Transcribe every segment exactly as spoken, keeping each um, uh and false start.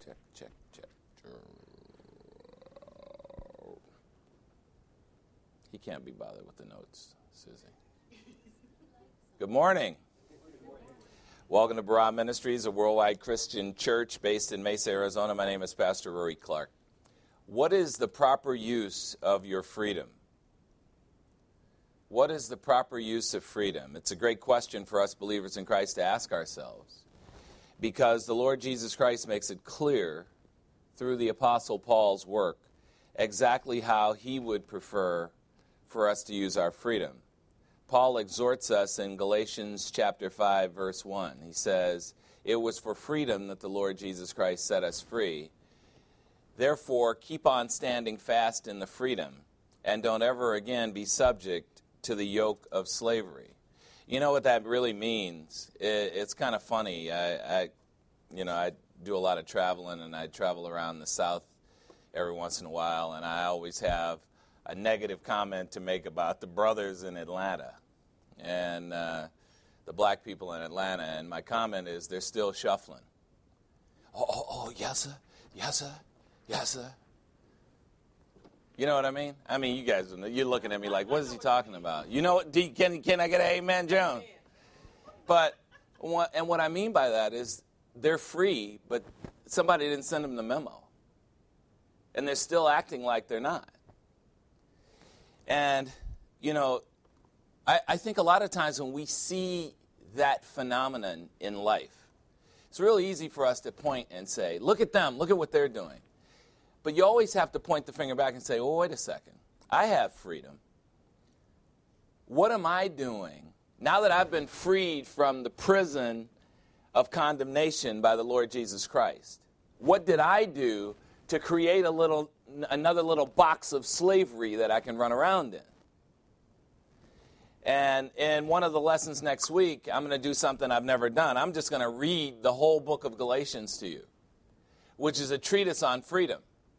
Check, check, check. He can't be bothered with the notes, Susie. Good morning. Welcome to Barah Ministries, a worldwide Christian church based in Mesa, Arizona. My name is Pastor Rory Clark. What is the proper use of your freedom? What is the proper use of freedom? It's a great question for us believers in Christ to ask ourselves, because the Lord Jesus Christ makes it clear through the Apostle Paul's work exactly how he would prefer for us to use our freedom. Paul exhorts us in Galatians chapter five, verse one. He says, "It was for freedom that the Lord Jesus Christ set us free. Therefore, keep on standing fast in the freedom, and don't ever again be subject to the yoke of slavery." You know what that really means? It, it's kind of funny. I, I, you know, I do a lot of traveling, and I travel around the South every once in a while, and I always have a negative comment to make about the brothers in Atlanta and uh, the black people in Atlanta. And my comment is they're still shuffling. Oh, oh, oh, yes, sir. Yes, sir. Yes, sir. You know what I mean? I mean, you guys, you're looking at me like, what is he talking about? You know what? Do you, can, can I get an amen, Joan? But, what, and what I mean by that is they're free, but somebody didn't send them the memo. And they're still acting like they're not. And, you know, I, I think a lot of times when we see that phenomenon in life, it's really easy for us to point and say, look at them, look at what they're doing. But you always have to point the finger back and say, oh, wait a second. I have freedom. What am I doing now that I've been freed from the prison of condemnation by the Lord Jesus Christ? What did I do to create a little, another little box of slavery that I can run around in? And in one of the lessons next week, I'm going to do something I've never done. I'm just going to read the whole book of Galatians to you, which is a treatise on freedom.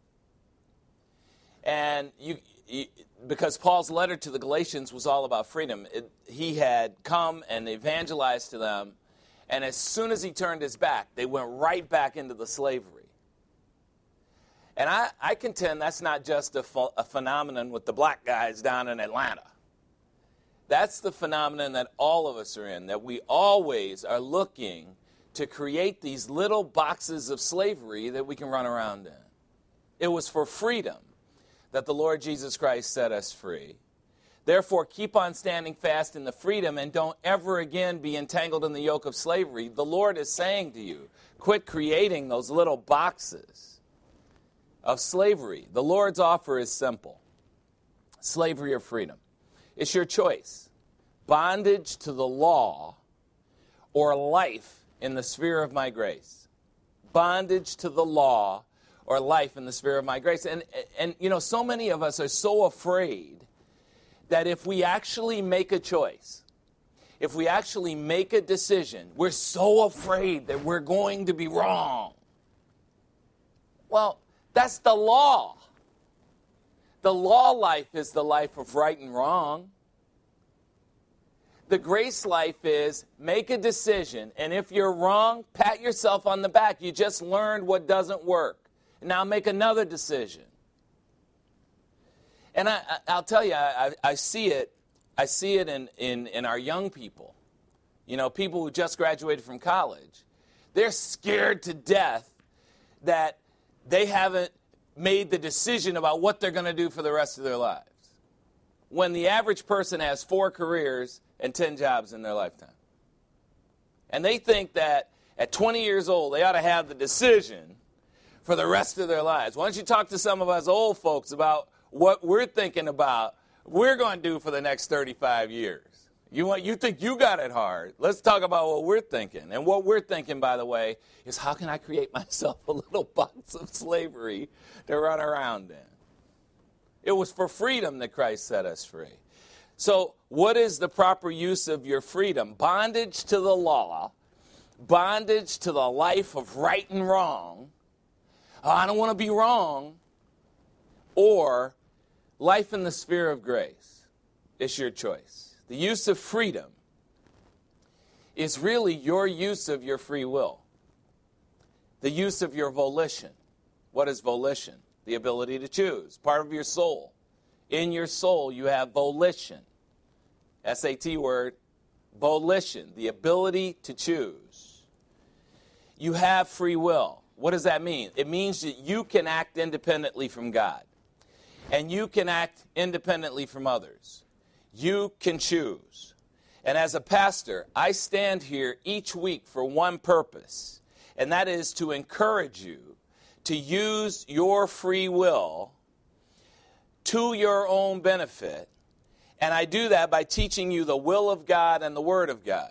And you, you, because Paul's letter to the Galatians was all about freedom, it, he had come and evangelized to them, and as soon as he turned his back, they went right back into the slavery. And I, I contend that's not just a, ph- a phenomenon with the black guys down in Atlanta. That's the phenomenon that all of us are in, that we always are looking to create these little boxes of slavery that we can run around in. It was for freedom that the Lord Jesus Christ set us free. Therefore, keep on standing fast in the freedom and don't ever again be entangled in the yoke of slavery. The Lord is saying to you, quit creating those little boxes of slavery. The Lord's offer is simple. Slavery or freedom. It's your choice. Bondage to the law or life in the sphere of my grace. Bondage to the law or life in the sphere of my grace. And, and you know, so many of us are so afraid that if we actually make a choice, if we actually make a decision, we're so afraid that we're going to be wrong. Well, that's the law. The law life is the life of right and wrong. The grace life is make a decision, and if you're wrong, pat yourself on the back. You just learned what doesn't work. Now make another decision. And I, I, I'll tell you, I, I see it. I see it in, in, in our young people. You know, people who just graduated from college. They're scared to death that they haven't made the decision about what they're going to do for the rest of their lives. When the average person has four careers and ten jobs in their lifetime. And they think that at twenty years old, they ought to have the decision for the rest of their lives. Why don't you talk to some of us old folks about what we're thinking about we're going to do for the next thirty-five years. You want, you think you got it hard. Let's talk about what we're thinking. And what we're thinking, by the way, is how can I create myself a little box of slavery to run around in? It was for freedom that Christ set us free. So what is the proper use of your freedom? Bondage to the law, bondage to the life of right and wrong. Oh, I don't want to be wrong. Or life in the sphere of grace. It's your choice. The use of freedom is really your use of your free will. The use of your volition. What is volition? The ability to choose. Part of your soul. In your soul, you have volition. S A T word, volition, the ability to choose. You have free will. What does that mean? It means that you can act independently from God. And you can act independently from others. You can choose. And as a pastor, I stand here each week for one purpose, and that is to encourage you to use your free will to your own benefit. And I do that by teaching you the will of God and the Word of God.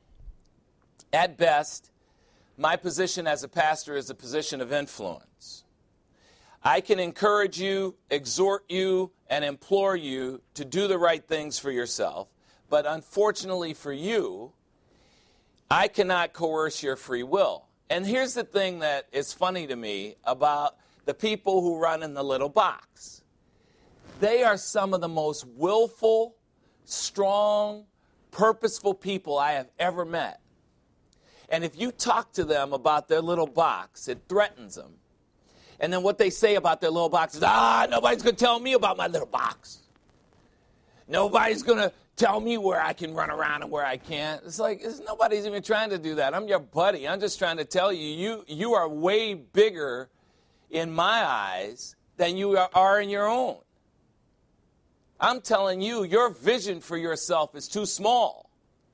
At best, my position as a pastor is a position of influence. I can encourage you, exhort you, and implore you to do the right things for yourself. But unfortunately for you, I cannot coerce your free will. And here's the thing that is funny to me about the people who run in the little box. They are some of the most willful, strong, purposeful people I have ever met. And if you talk to them about their little box, it threatens them. And then what they say about their little box is, ah, nobody's going to tell me about my little box. Nobody's going to tell me where I can run around and where I can't. It's like, it's, nobody's even trying to do that. I'm your buddy. I'm just trying to tell you, you, you are way bigger in my eyes than you are in your own. I'm telling you, your vision for yourself is too small.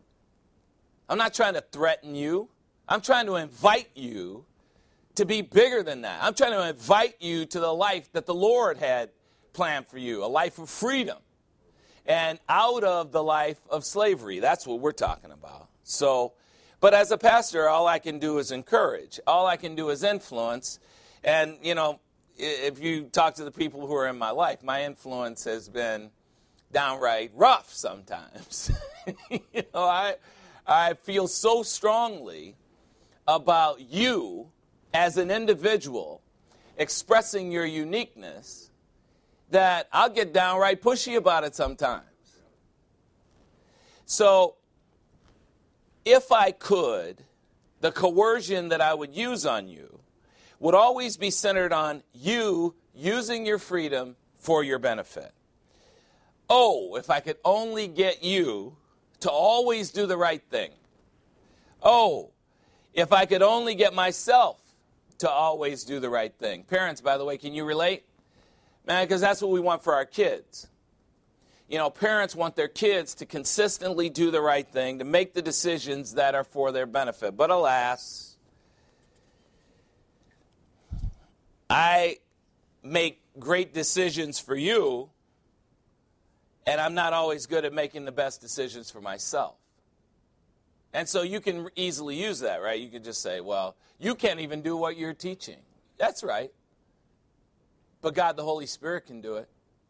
I'm not trying to threaten you. I'm trying to invite you to be bigger than that. I'm trying to invite you to the life that the Lord had planned for you, a life of freedom, and out of the life of slavery. That's what we're talking about. So, but as a pastor, all I can do is encourage. All I can do is influence. And, you know, if you talk to the people who are in my life, my influence has been downright rough sometimes. you know, I I feel so strongly about you as an individual expressing your uniqueness that I'll get downright pushy about it sometimes. So if I could, the coercion that I would use on you would always be centered on you using your freedom for your benefit. Oh, if I could only get you to always do the right thing. Oh, if I could only get myself to always do the right thing. Parents, by the way, can you relate? Man, because that's what we want for our kids. You know, parents want their kids to consistently do the right thing, to make the decisions that are for their benefit. But alas, I make great decisions for you, and I'm not always good at making the best decisions for myself. And so you can easily use that, right? You can just say, well, you can't even do what you're teaching. That's right. But God, the Holy Spirit, can do it.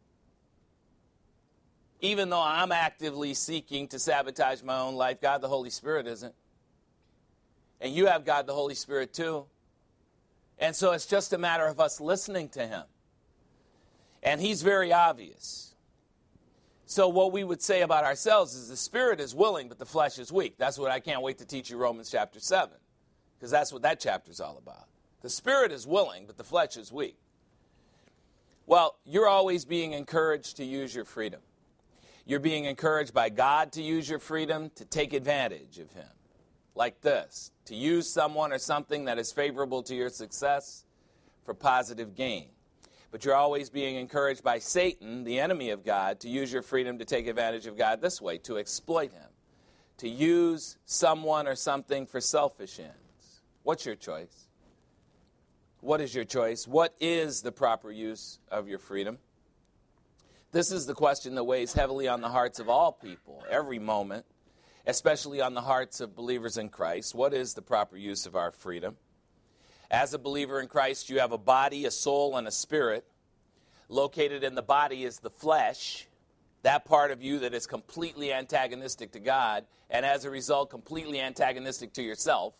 Even though I'm actively seeking to sabotage my own life, God, the Holy Spirit, isn't. And you have God, the Holy Spirit, too. And so it's just a matter of us listening to him. And he's very obvious. So what we would say about ourselves is the spirit is willing, but the flesh is weak. That's what I can't wait to teach you Romans chapter seven, because that's what that chapter is all about. The spirit is willing, but the flesh is weak. Well, you're always being encouraged to use your freedom. You're being encouraged by God to use your freedom to take advantage of him. Like this, to use someone or something that is favorable to your success for positive gain. But you're always being encouraged by Satan, the enemy of God, to use your freedom to take advantage of God this way, to exploit him, to use someone or something for selfish ends. What's your choice? What is your choice? What is the proper use of your freedom? This is the question that weighs heavily on the hearts of all people, every moment, especially on the hearts of believers in Christ. What is the proper use of our freedom? As a believer in Christ, you have a body, a soul, and a spirit. Located in the body is the flesh, that part of you that is completely antagonistic to God, and as a result, completely antagonistic to yourself.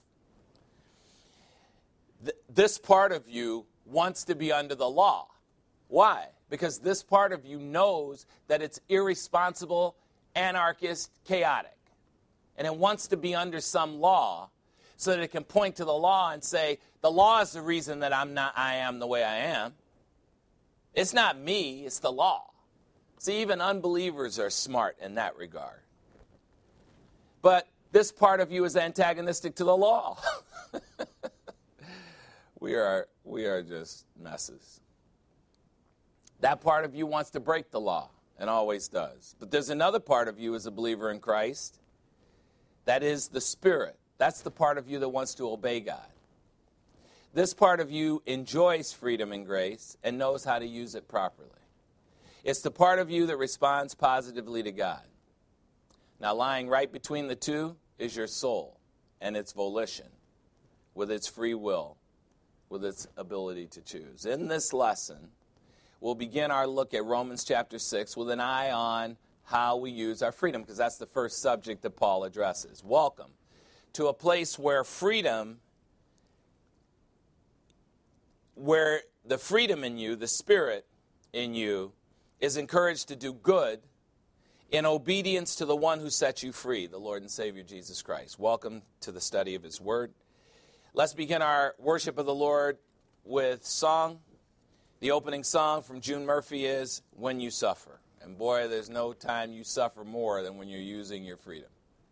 Th- this part of you wants to be under the law. Why? Because this part of you knows that it's irresponsible, anarchist, chaotic. And it wants to be under some law so that it can point to the law and say, the law is the reason that I'm not, I am the way I am. It's not me, it's the law. See, even unbelievers are smart in that regard. But this part of you is antagonistic to the law. we are, we are just messes. That part of you wants to break the law, and always does. But there's another part of you as a believer in Christ. That is the Spirit. That's the part of you that wants to obey God. This part of you enjoys freedom and grace and knows how to use it properly. It's the part of you that responds positively to God. Now, lying right between the two is your soul and its volition, with its free will, with its ability to choose. In this lesson, we'll begin our look at Romans chapter six with an eye on how we use our freedom, because that's the first subject that Paul addresses. Welcome to a place where freedom, where the freedom in you, the Spirit in you, is encouraged to do good in obedience to the one who set you free, the Lord and Savior Jesus Christ. Welcome to the study of His Word. Let's begin our worship of the Lord with song. The opening song from June Murphy is When You Suffer. And boy, there's no time you suffer more than when you're using your freedom.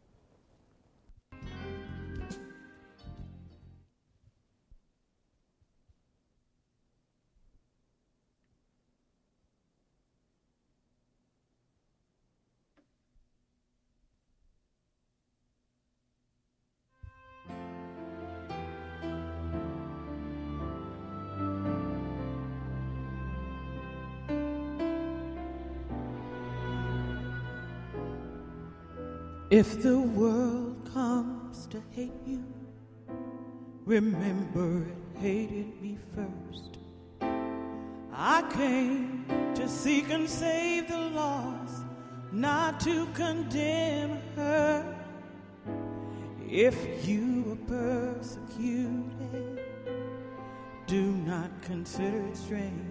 If the world comes to hate you, remember it hated me first. I came to seek and save the lost, not to condemn her. If you are persecuted, do not consider it strange.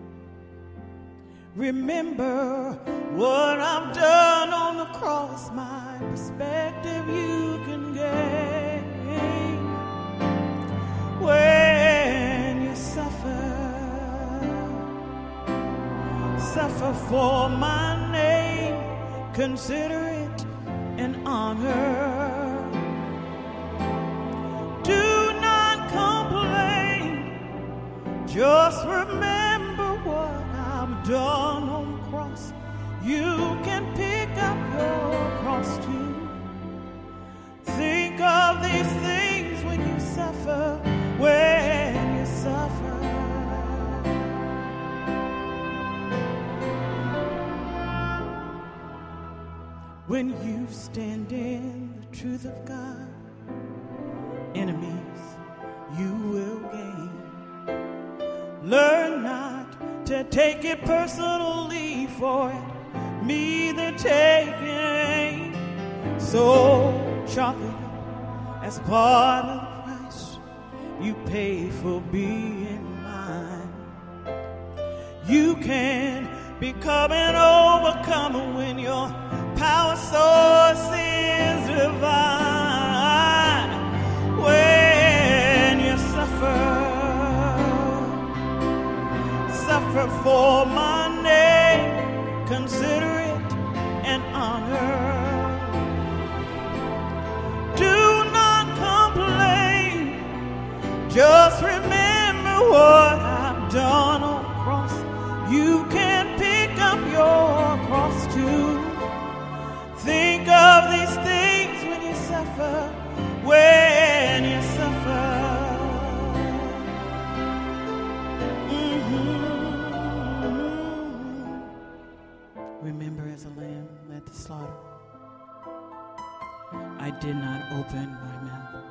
Remember what I've done on the cross, my perspective you can gain. When you suffer, suffer for my name, consider it an honor. Do not complain, just remember what I've done on the cross. You can pick up your cross too. Think of these things when you suffer, when you suffer. When you stand in the truth of God, enemies you will gain. Learn not to take it personally, for it me the taking. So chalk it up as part of the price you pay for being mine. You can become an overcomer when your power source is divine. When you suffer, suffer for my name, consider it an honor. Do not complain, just remember what I've done on the cross. You can pick up your cross too. Think of these things when you suffer, when you suffer. Remember, as a lamb led the slaughter, I did not open my mouth.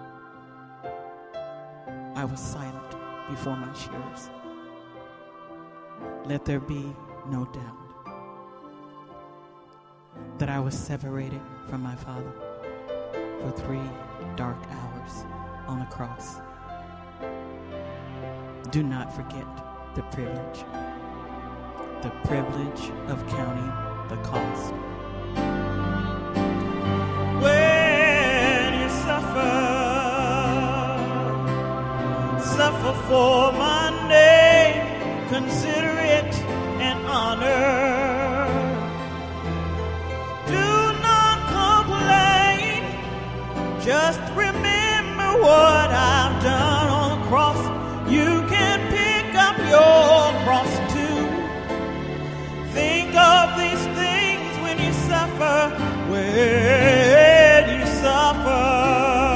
I was silent before my shearers. Let there be no doubt that I was separated from my Father for three dark hours on a cross. Do not forget the privilege. The privilege of counting the cost. When you suffer, suffer for my name, consider it an honor. Do not complain, just remember what I've done on the cross. You can pick up your cross too. Think of these things when you suffer, when you suffer.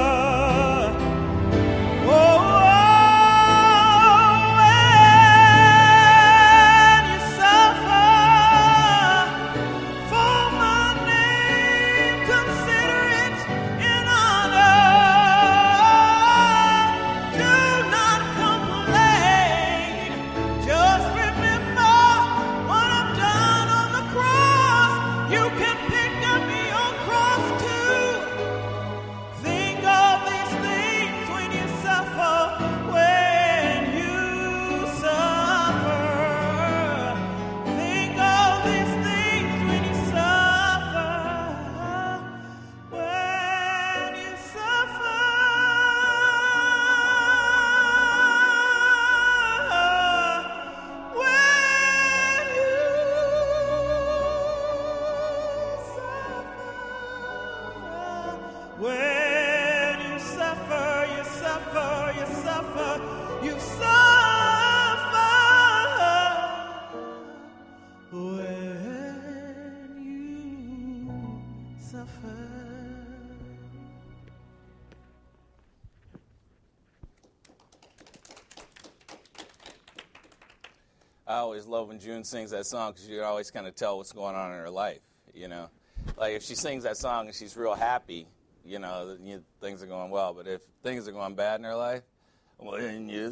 I always love when June sings that song because you can always kind of tell what's going on in her life, you know. Like if she sings that song and she's real happy, you know, you know, things are going well. But if things are going bad in her life, when you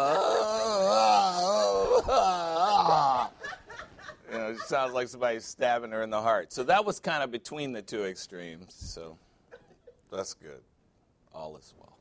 saw, you know, it sounds like somebody's stabbing her in the heart. So that was kind of between the two extremes. So that's good. All is well.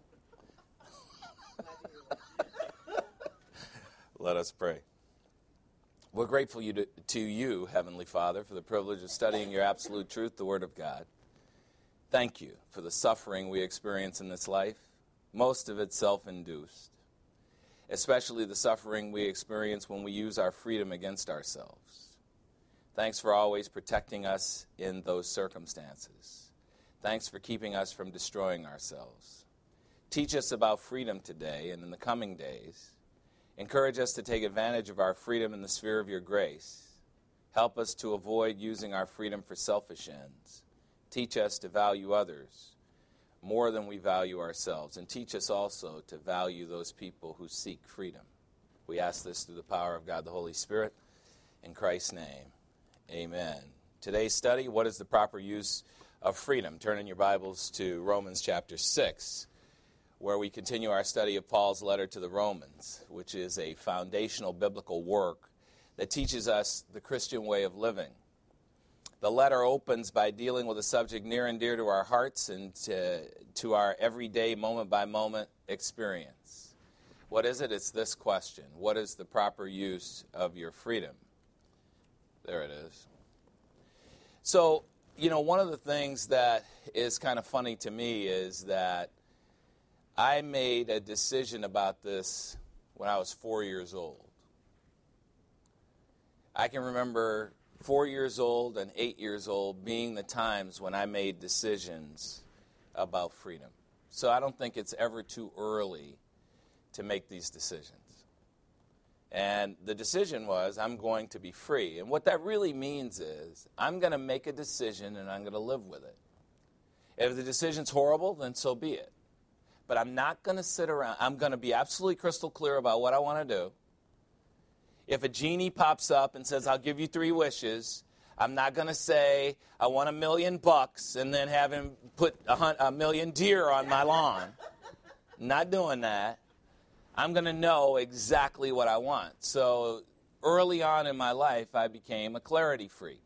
Let us pray. We're grateful you to, to you, Heavenly Father, for the privilege of studying your absolute truth, the Word of God. Thank you for the suffering we experience in this life, most of it self-induced, especially the suffering we experience when we use our freedom against ourselves. Thanks for always protecting us in those circumstances. Thanks for keeping us from destroying ourselves. Teach us about freedom today and in the coming days. Encourage us to take advantage of our freedom in the sphere of your grace. Help us to avoid using our freedom for selfish ends. Teach us to value others more than we value ourselves. And teach us also to value those people who seek freedom. We ask this through the power of God the Holy Spirit. In Christ's name, amen. Today's study, what is the proper use of freedom? Turn in your Bibles to Romans chapter six. Where we continue our study of Paul's letter to the Romans, which is a foundational biblical work that teaches us the Christian way of living. The letter opens by dealing with a subject near and dear to our hearts and to, to our everyday moment-by-moment experience. What is it? It's this question. What is the proper use of your freedom? There it is. So, you know, one of the things that is kind of funny to me is that I made a decision about this when I was four years old. I can remember four years old and eight years old being the times when I made decisions about freedom. So I don't think it's ever too early to make these decisions. And the decision was, I'm going to be free. And what that really means is, I'm going to make a decision and I'm going to live with it. If the decision's horrible, then so be it. But I'm not going to sit around. I'm going to be absolutely crystal clear about what I want to do. If a genie pops up and says, I'll give you three wishes, I'm not going to say, I want a million bucks and then have him put a, hun- a million deer on my lawn. Not doing that. I'm going to know exactly what I want. So early on in my life, I became a clarity freak.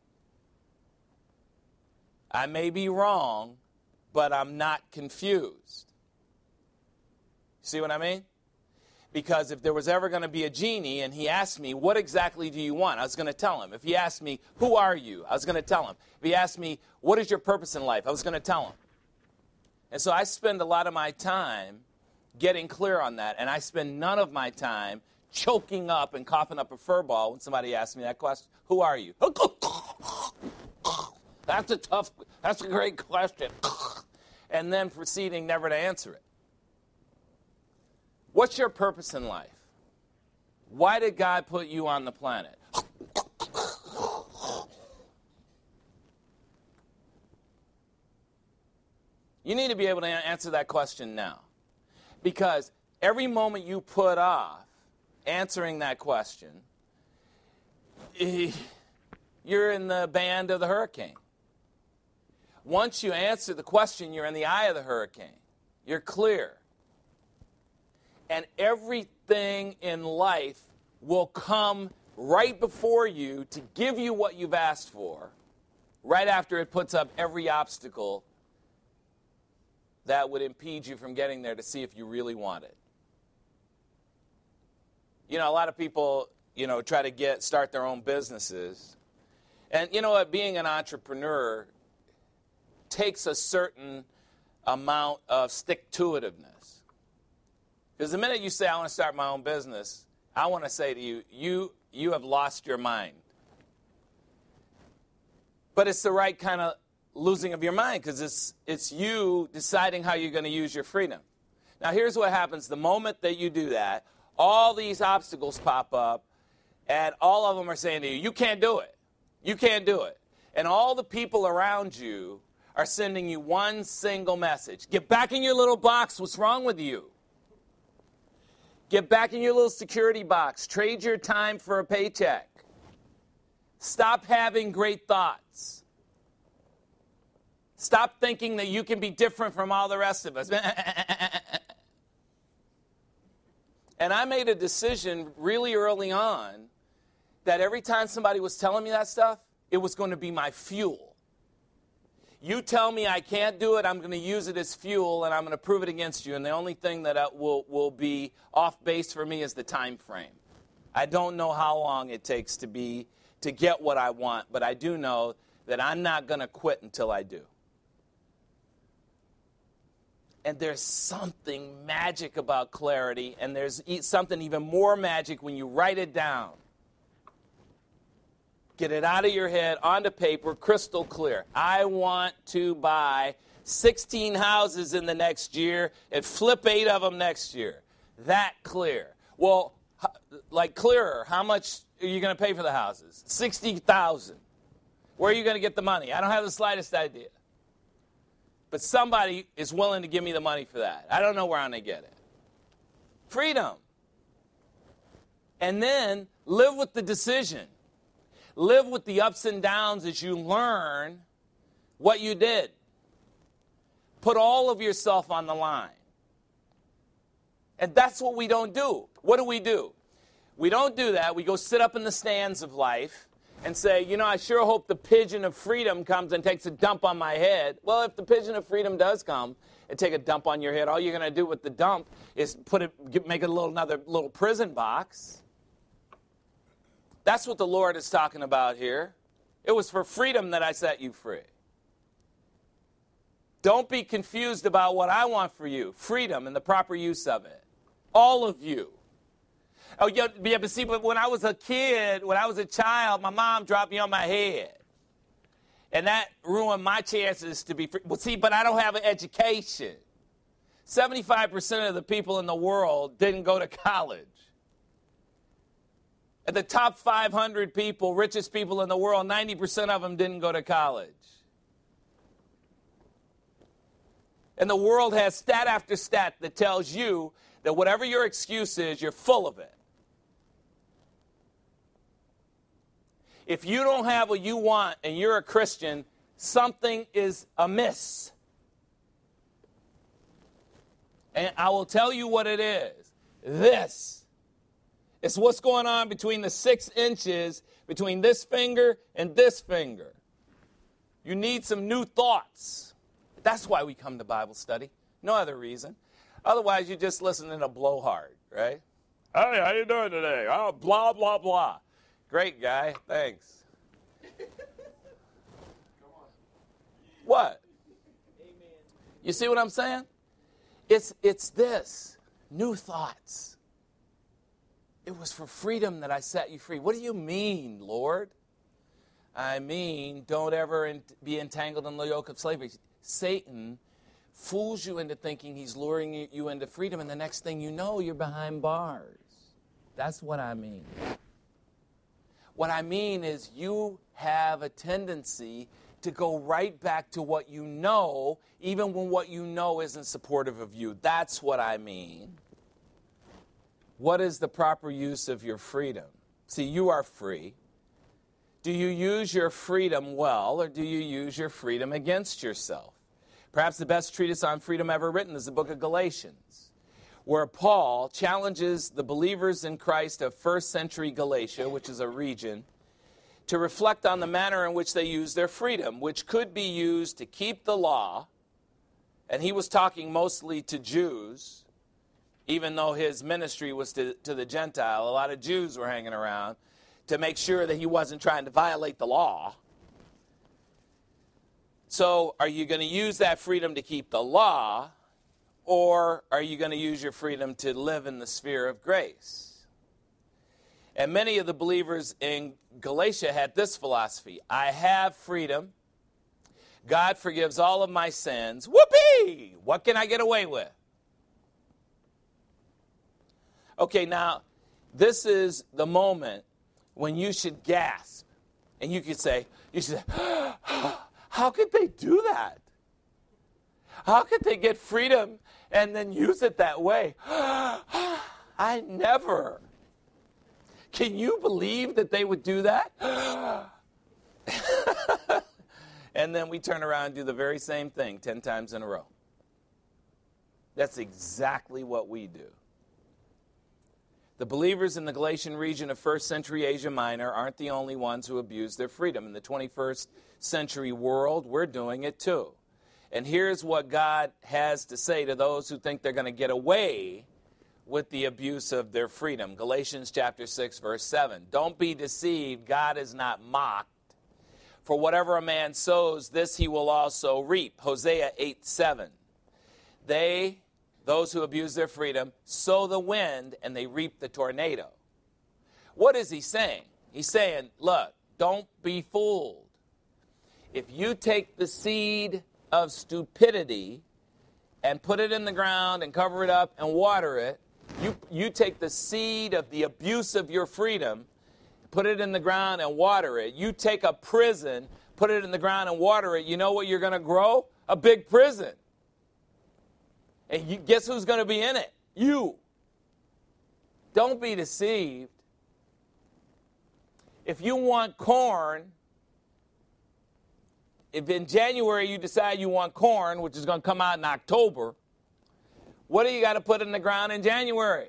I may be wrong, but I'm not confused. See what I mean? Because if there was ever going to be a genie and he asked me, what exactly do you want? I was going to tell him. If he asked me, who are you? I was going to tell him. If he asked me, what is your purpose in life? I was going to tell him. And so I spend a lot of my time getting clear on that. And I spend none of my time choking up and coughing up a fur ball when somebody asks me that question. Who are you? That's a tough, that's a great question. And then proceeding never to answer it. What's your purpose in life? Why did God put you on the planet? You need to be able to answer that question now. Because every moment you put off answering that question, you're in the band of the hurricane. Once you answer the question, you're in the eye of the hurricane. You're clear. And everything in life will come right before you to give you what you've asked for, right after it puts up every obstacle that would impede you from getting there to see if you really want it. You know, a lot of people, you know, try to get start their own businesses. And you know what? Being an entrepreneur takes a certain amount of stick-to-itiveness. Because the minute you say, I want to start my own business, I want to say to you, you, you have lost your mind. But it's the right kind of losing of your mind, because it's, it's you deciding how you're going to use your freedom. Now, here's what happens. The moment that you do that, all these obstacles pop up, and all of them are saying to you, you can't do it. You can't do it. And all the people around you are sending you one single message. Get back in your little box. What's wrong with you? Get back in your little security box. Trade your time for a paycheck. Stop having great thoughts. Stop thinking that you can be different from all the rest of us. And I made a decision really early on that every time somebody was telling me that stuff, it was going to be my fuel. You tell me I can't do it, I'm going to use it as fuel, and I'm going to prove it against you. And the only thing that will, will be off base for me is the time frame. I don't know how long it takes to be to get what I want, but I do know that I'm not going to quit until I do. And there's something magic about clarity, and there's something even more magic when you write it down. Get it out of your head, onto paper, crystal clear. I want to buy sixteen houses in the next year and flip eight of them next year. That clear. Well, like clearer, how much are you going to pay for the houses? sixty thousand dollars. Where are you going to get the money? I don't have the slightest idea. But somebody is willing to give me the money for that. I don't know where I'm going to get it. Freedom. And then live with the decision. Live with the ups and downs as you learn what you did. Put all of yourself on the line. And that's what we don't do. What do we do? We don't do that. We go sit up in the stands of life and say, you know, I sure hope the pigeon of freedom comes and takes a dump on my head. Well, if the pigeon of freedom does come and take a dump on your head, all you're going to do with the dump is put it, make it a little another little prison box. That's what the Lord is talking about here. It was for freedom that I set you free. Don't be confused about what I want for you. Freedom and the proper use of it. All of you. Oh, yeah, but see, but when I was a kid, when I was a child, my mom dropped me on my head. And that ruined my chances to be free. Well, see, but I don't have an education. seventy-five percent of the people in the world didn't go to college. At the top five hundred people, richest people in the world, ninety percent of them didn't go to college. And the world has stat after stat that tells you that whatever your excuse is, you're full of it. If you don't have what you want and you're a Christian, something is amiss. And I will tell you what it is. This is what's going on between the six inches between this finger and this finger. You need some new thoughts. That's why we come to Bible study. No other reason. Otherwise, you're just listening to blowhard, right? Hey, how you doing today? Oh, blah, blah, blah. Great guy. Thanks. What? You see what I'm saying? It's, it's this. new thoughts. It was for freedom that I set you free. What do you mean, Lord? I mean, don't ever be entangled in the yoke of slavery. Satan fools you into thinking he's luring you into freedom, and the next thing you know, you're behind bars. That's what I mean. What I mean is you have a tendency to go right back to what you know, even when what you know isn't supportive of you. That's what I mean. What is the proper use of your freedom? See, you are free. Do you use your freedom well, or do you use your freedom against yourself? Perhaps the best treatise on freedom ever written is the book of Galatians, where Paul challenges the believers in Christ of first century Galatia, which is a region, to reflect on the manner in which they use their freedom, which could be used to keep the law. And he was talking mostly to Jews, even though his ministry was to, to the Gentile. A lot of Jews were hanging around to make sure that he wasn't trying to violate the law. So are you going to use that freedom to keep the law, or are you going to use your freedom to live in the sphere of grace? And many of the believers in Galatia had this philosophy: I have freedom. God forgives all of my sins. Whoopee! What can I get away with? Okay, now, this is the moment when you should gasp. And you could say, you should say, how could they do that? How could they get freedom and then use it that way? I never. Can you believe that they would do that? And then we turn around and do the very same thing ten times in a row. That's exactly what we do. The believers in the Galatian region of first century Asia Minor aren't the only ones who abuse their freedom. In the twenty-first century world, we're doing it too. And here's what God has to say to those who think they're going to get away with the abuse of their freedom. Galatians chapter six, verse seven. Don't be deceived. God is not mocked. For whatever a man sows, this he will also reap. Hosea eight, seven. They... Those who abuse their freedom sow the wind and they reap the tornado. What is he saying? He's saying, look, don't be fooled. If you take the seed of stupidity and put it in the ground and cover it up and water it, you, you take the seed of the abuse of your freedom, put it in the ground and water it. You take a prison, put it in the ground and water it. You know what you're going to grow? A big prison. And you, guess who's going to be in it? You. Don't be deceived. If you want corn, if in January you decide you want corn, which is going to come out in October, what do you got to put in the ground in January?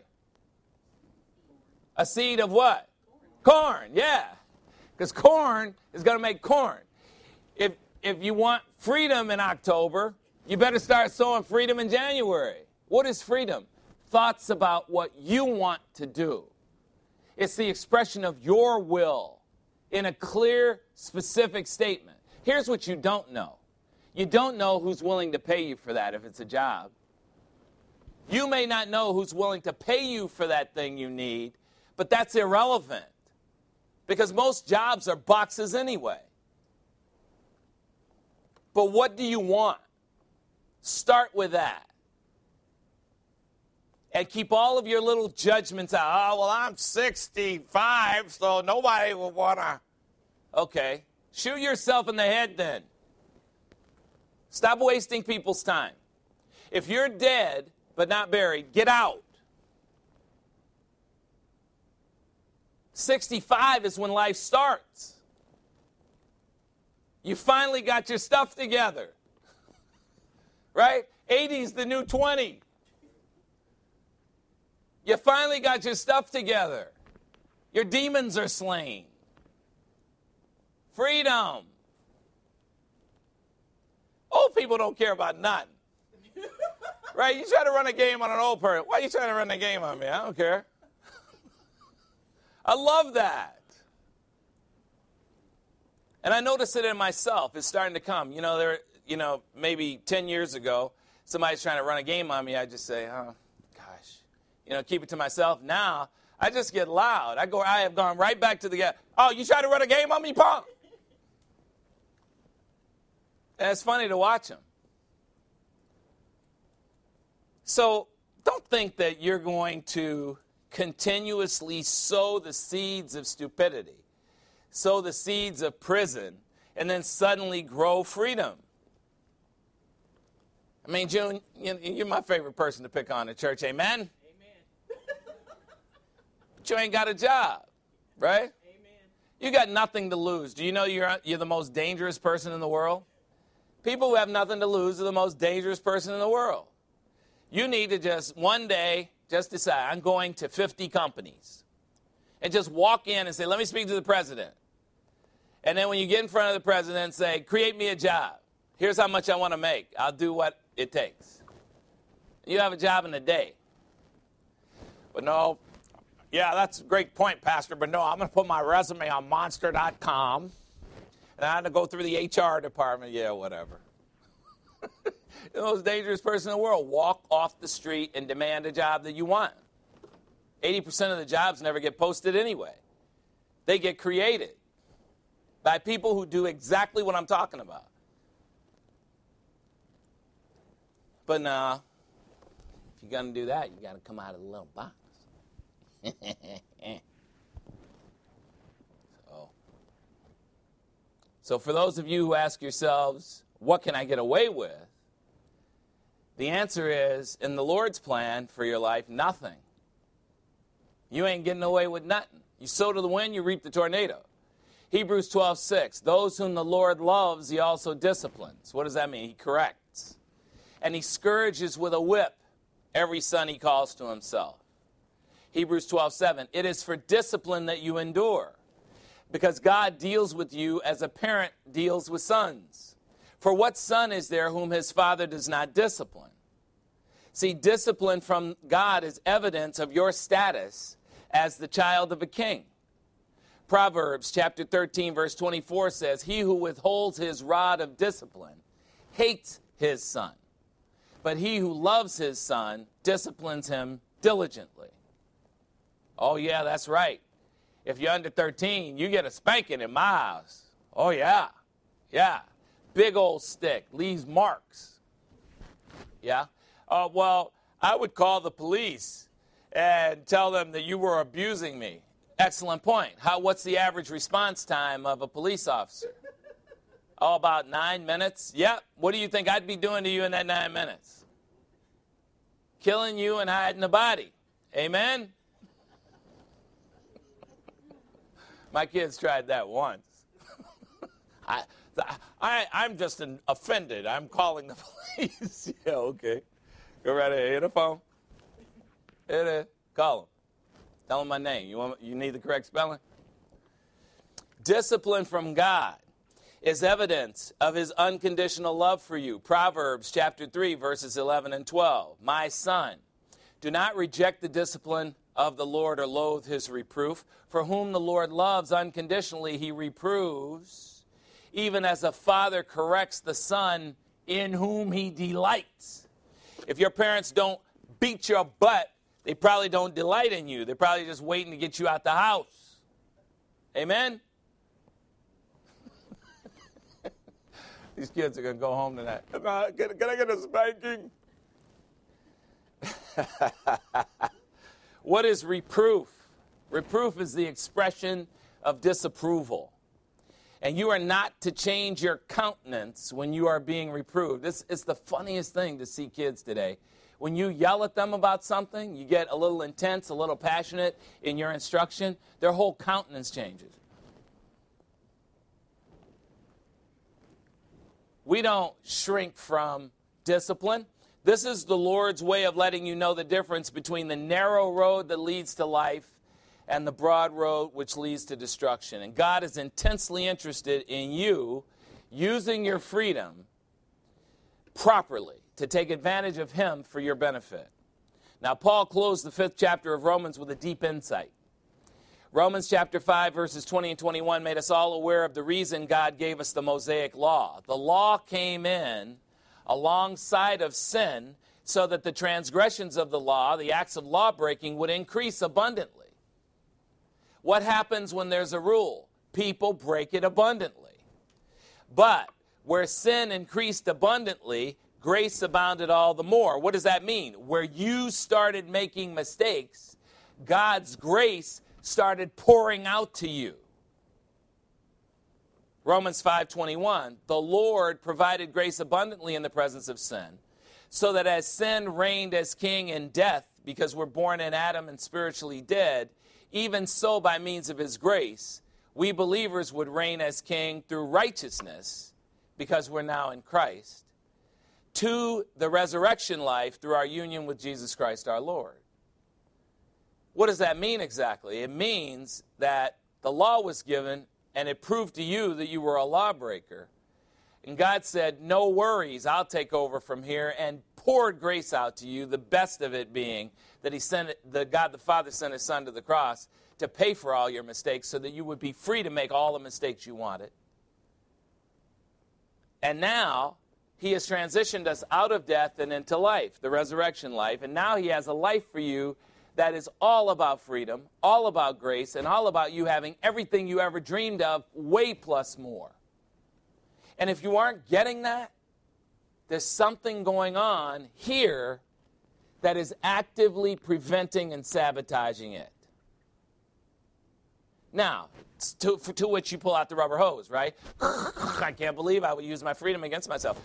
A seed of what? Corn, corn yeah. Because corn is going to make corn. If, if you want freedom in October, you better start sowing freedom in January. What is freedom? Thoughts about what you want to do. It's the expression of your will in a clear, specific statement. Here's what you don't know. You don't know who's willing to pay you for that if it's a job. You may not know who's willing to pay you for that thing you need, but that's irrelevant because most jobs are boxes anyway. But what do you want? Start with that. And keep all of your little judgments out. Oh, well, I'm sixty-five, so nobody will want to. Okay. Shoot yourself in the head then. Stop wasting people's time. If you're dead but not buried, get out. sixty-five is when life starts. You finally got your stuff together. Right? eighty is the new twenty. You finally got your stuff together. Your demons are slain. Freedom. Old people don't care about nothing. Right? You try to run a game on an old person. Why are you trying to run a game on me? I don't care. I love that. And I notice it in myself. It's starting to come. You know, there. You know, maybe ten years ago, somebody's trying to run a game on me. I just say, oh, gosh, you know, keep it to myself. Now, I just get loud. I go. I have gone right back to the guy. Oh, you try to run a game on me, punk? And it's funny to watch him. So don't think that you're going to continuously sow the seeds of stupidity, sow the seeds of prison, and then suddenly grow freedom. I mean, June, you're my favorite person to pick on at church. Amen? Amen. But you ain't got a job, right? Amen. You got nothing to lose. Do you know you're, you're the most dangerous person in the world? People who have nothing to lose are the most dangerous person in the world. You need to just one day just decide, I'm going to fifty companies. And just walk in and say, let me speak to the president. And then when you get in front of the president, say, create me a job. Here's how much I want to make. I'll do what it takes. You have a job in a day. But no, yeah, that's a great point, Pastor. But no, I'm going to put my resume on monster dot com. And I'm going to go through the H R department. Yeah, whatever. The most dangerous person in the world. Walk off the street and demand a job that you want. eighty percent of the jobs never get posted anyway. They get created by people who do exactly what I'm talking about. But nah, if you're going to do that, you got to come out of the little box. so, so for those of you who ask yourselves, what can I get away with? The answer is, in the Lord's plan for your life, nothing. You ain't getting away with nothing. You sow to the wind, you reap the tornado. Hebrews twelve six, those whom the Lord loves, he also disciplines. What does that mean? He corrects. And he scourges with a whip every son he calls to himself. Hebrews twelve seven, it is for discipline that you endure, because God deals with you as a parent deals with sons. For what son is there whom his father does not discipline? See, discipline from God is evidence of your status as the child of a king. Proverbs chapter thirteen, verse twenty-four says, he who withholds his rod of discipline hates his son, but he who loves his son disciplines him diligently. Oh, yeah, that's right. If you're under thirteen, you get a spanking in my house. Oh, yeah, yeah. Big old stick, leaves marks. Yeah? Uh, well, I would call the police and tell them that you were abusing me. Excellent point. How? What's the average response time of a police officer? Oh, about nine minutes? Yep. What do you think I'd be doing to you in that nine minutes? Killing you and hiding the body. Amen? My kids tried that once. I, I, I'm just an offended. I'm calling the police. Yeah, okay. Go right ahead. Hit the phone. Hit it. Call them. Tell them my name. You want? You need the correct spelling? Discipline from God is evidence of his unconditional love for you. Proverbs chapter three, verses eleven and twelve. My son, do not reject the discipline of the Lord or loathe his reproof. For whom the Lord loves unconditionally, he reproves, even as a father corrects the son in whom he delights. If your parents don't beat your butt, they probably don't delight in you. They're probably just waiting to get you out the house. Amen? These kids are going to go home tonight. Can, can I get a spanking? What is reproof? Reproof is the expression of disapproval. And you are not to change your countenance when you are being reproved. This is the funniest thing to see kids today. When you yell at them about something, you get a little intense, a little passionate in your instruction, their whole countenance changes. We don't shrink from discipline. This is the Lord's way of letting you know the difference between the narrow road that leads to life and the broad road which leads to destruction. And God is intensely interested in you using your freedom properly to take advantage of him for your benefit. Now, Paul closed the fifth chapter of Romans with a deep insight. Romans chapter five, verses twenty and twenty-one made us all aware of the reason God gave us the Mosaic law. The law came in alongside of sin so that the transgressions of the law, the acts of law-breaking, would increase abundantly. What happens when there's a rule? People break it abundantly. But where sin increased abundantly, grace abounded all the more. What does that mean? Where you started making mistakes, God's grace started pouring out to you. Romans five twenty-one, the Lord provided grace abundantly in the presence of sin, so that as sin reigned as king in death, because we're born in Adam and spiritually dead, even so by means of his grace, we believers would reign as king through righteousness, because we're now in Christ, to the resurrection life through our union with Jesus Christ our Lord. What does that mean exactly? It means that the law was given and it proved to you that you were a lawbreaker. And God said, no worries, I'll take over from here, and poured grace out to you, the best of it being that he sent it, the God the Father sent his Son to the cross to pay for all your mistakes so that you would be free to make all the mistakes you wanted. And now he has transitioned us out of death and into life, the resurrection life, and now he has a life for you that is all about freedom, all about grace, and all about you having everything you ever dreamed of, way plus more. And if you aren't getting that, there's something going on here that is actively preventing and sabotaging it. Now, to, to which you pull out the rubber hose, right? I can't believe I would use my freedom against myself.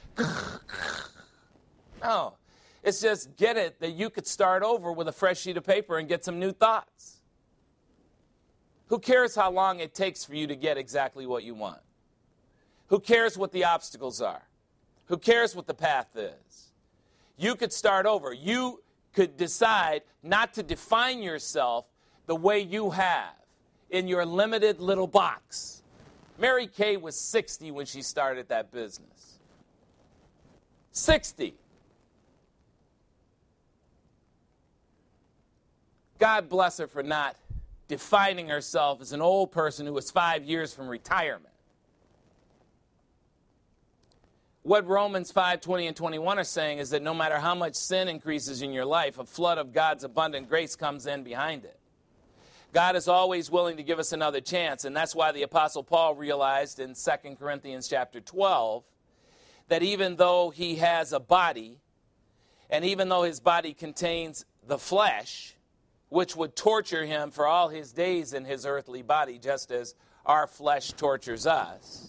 No. It's just get it that you could start over with a fresh sheet of paper and get some new thoughts. Who cares how long it takes for you to get exactly what you want? Who cares what the obstacles are? Who cares what the path is? You could start over. You could decide not to define yourself the way you have in your limited little box. Mary Kay was sixty when she started that business. sixty. God bless her for not defining herself as an old person who was five years from retirement. What Romans five twenty and twenty-one are saying is that no matter how much sin increases in your life, a flood of God's abundant grace comes in behind it. God is always willing to give us another chance, and that's why the Apostle Paul realized in Second Corinthians chapter twelve that even though he has a body, and even though his body contains the flesh, which would torture him for all his days in his earthly body, just as our flesh tortures us,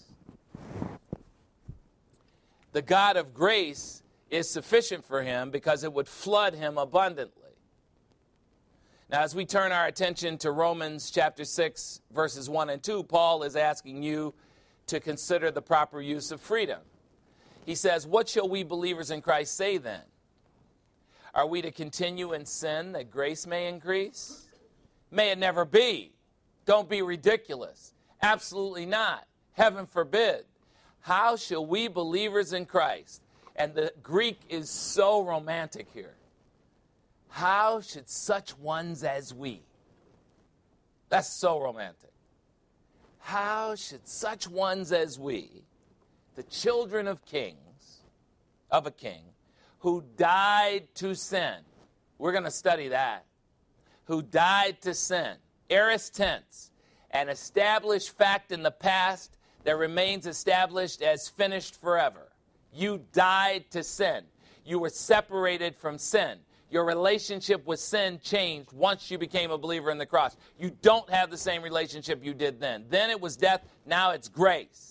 the God of grace is sufficient for him because it would flood him abundantly. Now, as we turn our attention to Romans chapter six, verses one and two, Paul is asking you to consider the proper use of freedom. He says, what shall we believers in Christ say then? Are we to continue in sin that grace may increase? May it never be. Don't be ridiculous. Absolutely not. Heaven forbid. How shall we believers in Christ? And the Greek is so romantic here. How should such ones as we? That's so romantic. How should such ones as we, the children of kings, of a king, who died to sin, we're going to study that, who died to sin, aorist tense, an established fact in the past that remains established as finished forever. You died to sin. You were separated from sin. Your relationship with sin changed once you became a believer in the cross. You don't have the same relationship you did then. Then it was death, now it's grace.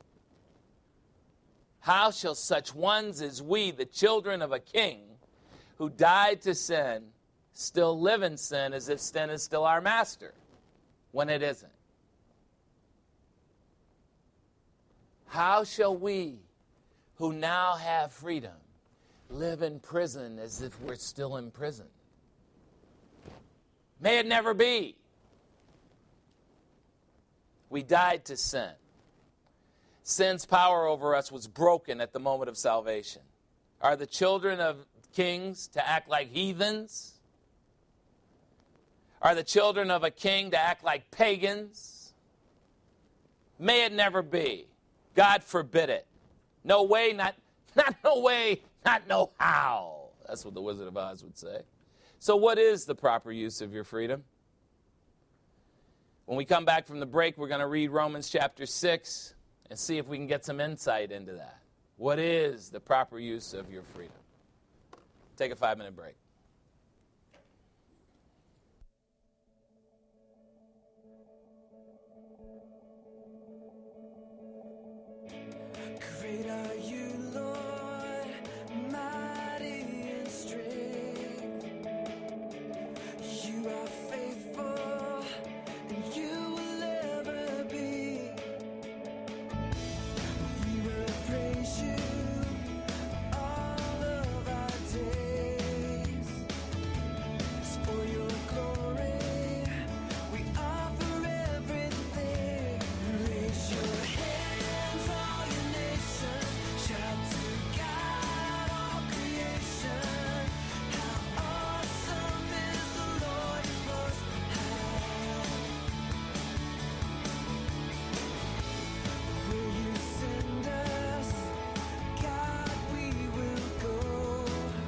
How shall such ones as we, the children of a king, who died to sin, still live in sin as if sin is still our master, when it isn't? How shall we, who now have freedom, live in prison as if we're still in prison? May it never be. We died to sin. Sin's power over us was broken at the moment of salvation. Are the children of kings to act like heathens? Are the children of a king to act like pagans? May it never be. God forbid it. No way, not, not no way, not no how. That's what the Wizard of Oz would say. So what is the proper use of your freedom? When we come back from the break, we're going to read Romans chapter six and see if we can get some insight into that. What is the proper use of your freedom? Take a five-minute break. Great are you, Lord, mighty in strength. You are faithful, and you will ever be. We will praise you all of our days. It's for your glory, we offer everything. Raise your hands, all your nations, shout to God, all creation. How awesome is the Lord Most High. Where you send us, God, we will go.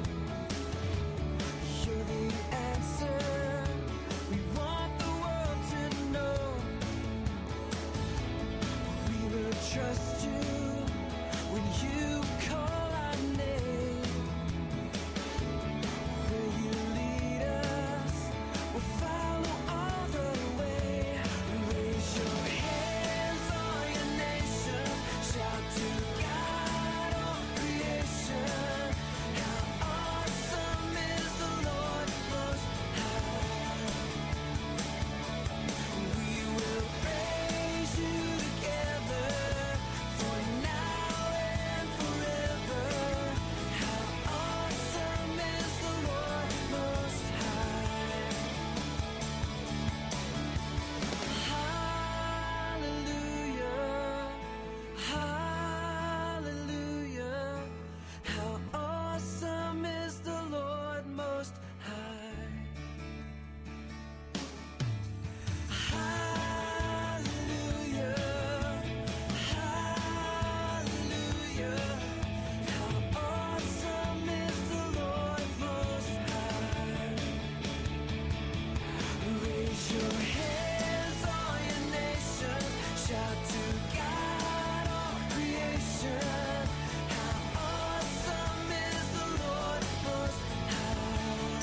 You're the answer we want the world to know. We will trust you when you call our name. Where you lead us, we'll follow all the way. Raise your hands, all your nations, shout to God, all creation. How awesome is the Lord Most High. We will praise you together, for now and forever. How awesome is the Lord Most High. Hallelujah, hallelujah. How awesome is the Lord Most High. Hallelujah, hallelujah. How awesome is the Lord Most High. Raise your hands, all your nations, shout to God, all creation. How awesome is the Lord Most High.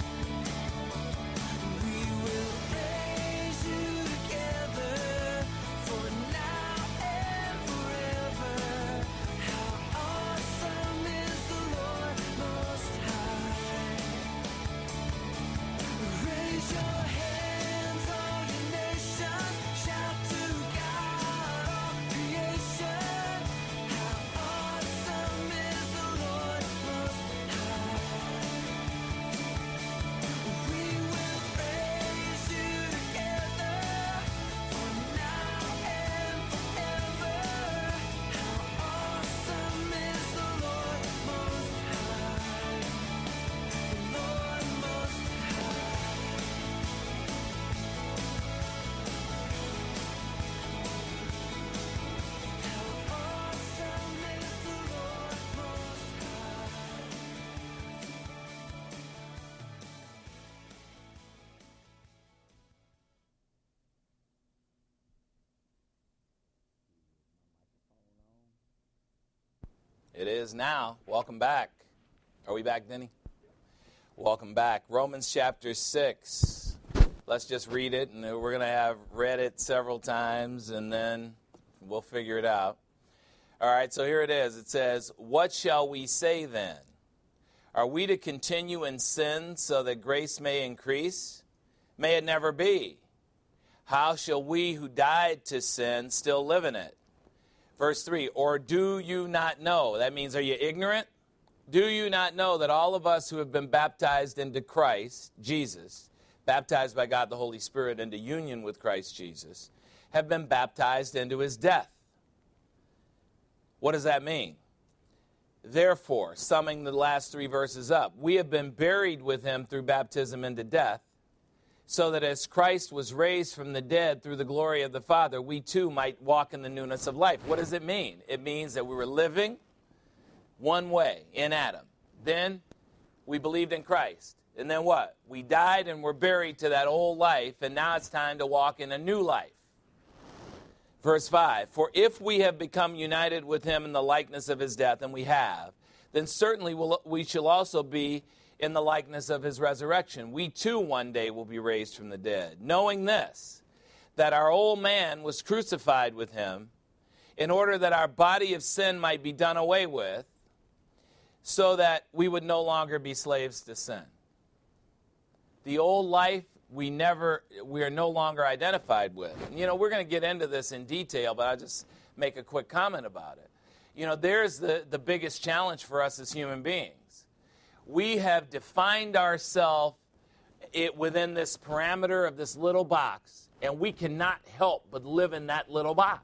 We will praise you together, for now and forever. How awesome is the Lord Most High. Raise your hands, all your nations, shout to God, all creation. How awesome is the Lord Most High. We will praise you together, for now and forever. How awesome is the Lord Most High. The Lord Most High. How awesome is the Lord Most High. It is now. Welcome back. Are we back, Denny? Welcome back. Romans chapter six. Let's just read it, and we're going to have read it several times, and then we'll figure it out. All right, so here it is. It says, "What shall we say then? Are we to continue in sin so that grace may increase? May it never be. How shall we who died to sin still live in it?" Verse three, "Or do you not know?" That means, are you ignorant? "Do you not know that all of us who have been baptized into Christ, Jesus, baptized by God the Holy Spirit into union with Christ Jesus, have been baptized into his death?" What does that mean? Therefore, summing the last three verses up, "We have been buried with him through baptism into death, so that as Christ was raised from the dead through the glory of the Father, we too might walk in the newness of life." What does it mean? It means that we were living one way in Adam. Then We believed in Christ. And then what? We died and were buried to that old life, and now it's time to walk in a new life. Verse five, for if we have become united with him in the likeness of his death, and we have, then certainly we'll, we shall also be in the likeness of his resurrection. We too one day will be raised from the dead, knowing this, that our old man was crucified with him, in order that our body of sin might be done away with, so that we would no longer be slaves to sin. The old life we never, we are no longer identified with. You know, we're going to get into this in detail, but I'll just make a quick comment about it. You know, there's the, the biggest challenge for us as human beings. We have defined ourselves it within this parameter of this little box, and we cannot help but live in that little box.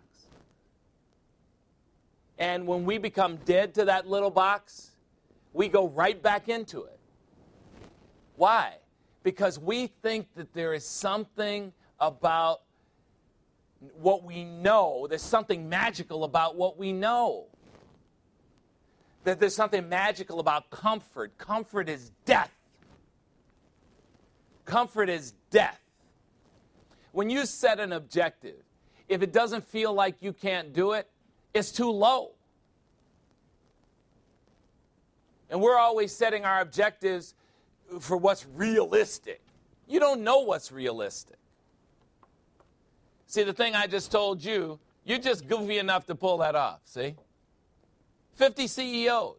And when we become dead to that little box, we go right back into it. Why? Because we think that there is something about what we know. There's something magical about what we know. That there's something magical about comfort. Comfort is death. Comfort is death. When you set an objective, if it doesn't feel like you can't do it, it's too low. And we're always setting our objectives for what's realistic. You don't know what's realistic. See, the thing I just told you, you're just goofy enough to pull that off, see? fifty C E Os.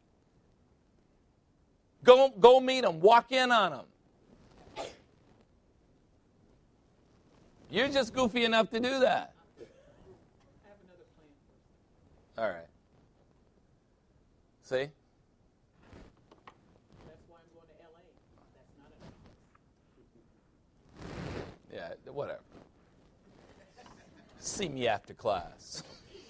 Go, go meet them. Walk in on them. You're just goofy enough to do that. I have another plan for you. All right. See? That's why I'm going to L A. That's not Yeah, whatever. See me after class.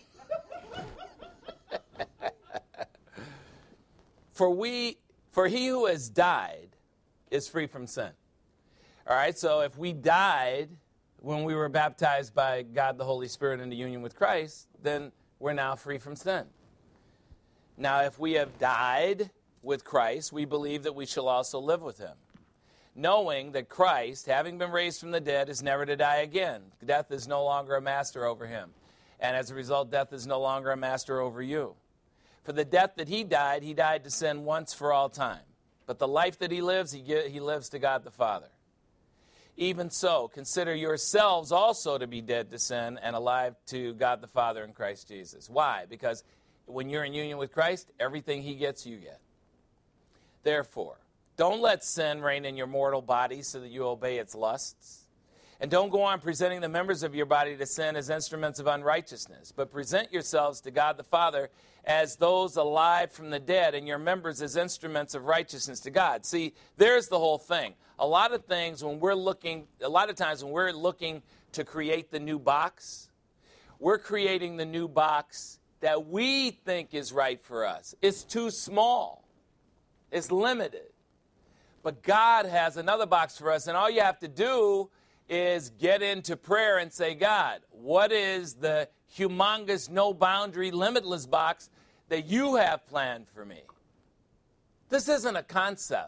For we, for he who has died is free from sin. All right, so if we died when we were baptized by God the Holy Spirit into union with Christ, then we're now free from sin. Now, if we have died with Christ, we believe that we shall also live with him, knowing that Christ, having been raised from the dead, is never to die again. Death is no longer a master over him. And as a result, death is no longer a master over you. For the death that he died, he died to sin once for all time. But the life that he lives, he, he lives to God the Father. Even so, consider yourselves also to be dead to sin and alive to God the Father in Christ Jesus. Why? Because when you're in union with Christ, everything he gets, you get. Therefore, don't let sin reign in your mortal body so that you obey its lusts. And don't go on presenting the members of your body to sin as instruments of unrighteousness, but present yourselves to God the Father as those alive from the dead, and your members as instruments of righteousness to God. See, there's the whole thing. A lot of things when we're looking, a lot of times when we're looking to create the new box, we're creating the new box that we think is right for us. It's too small. It's limited. But God has another box for us, and all you have to do is get into prayer and say, God, what is the humongous, no boundary, limitless box that you have planned for me? This isn't a concept.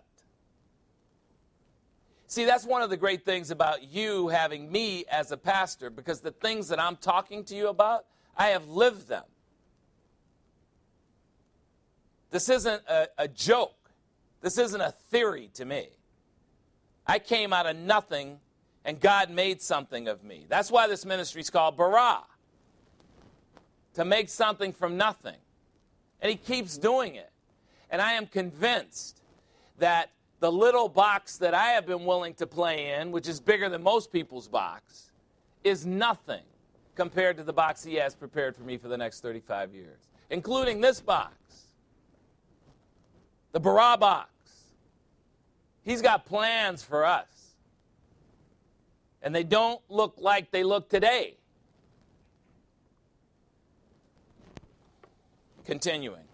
See, that's one of the great things about you having me as a pastor, because the things that I'm talking to you about, I have lived them. This isn't a, a joke. This isn't a theory to me. I came out of nothing, and God made something of me. That's why this ministry is called Bara, to make something from nothing. And he keeps doing it. And I am convinced that the little box that I have been willing to play in, which is bigger than most people's box, is nothing compared to the box he has prepared for me for the next thirty-five years, including this box, the Bara box. He's got plans for us. And they don't look like they look today. Continuing.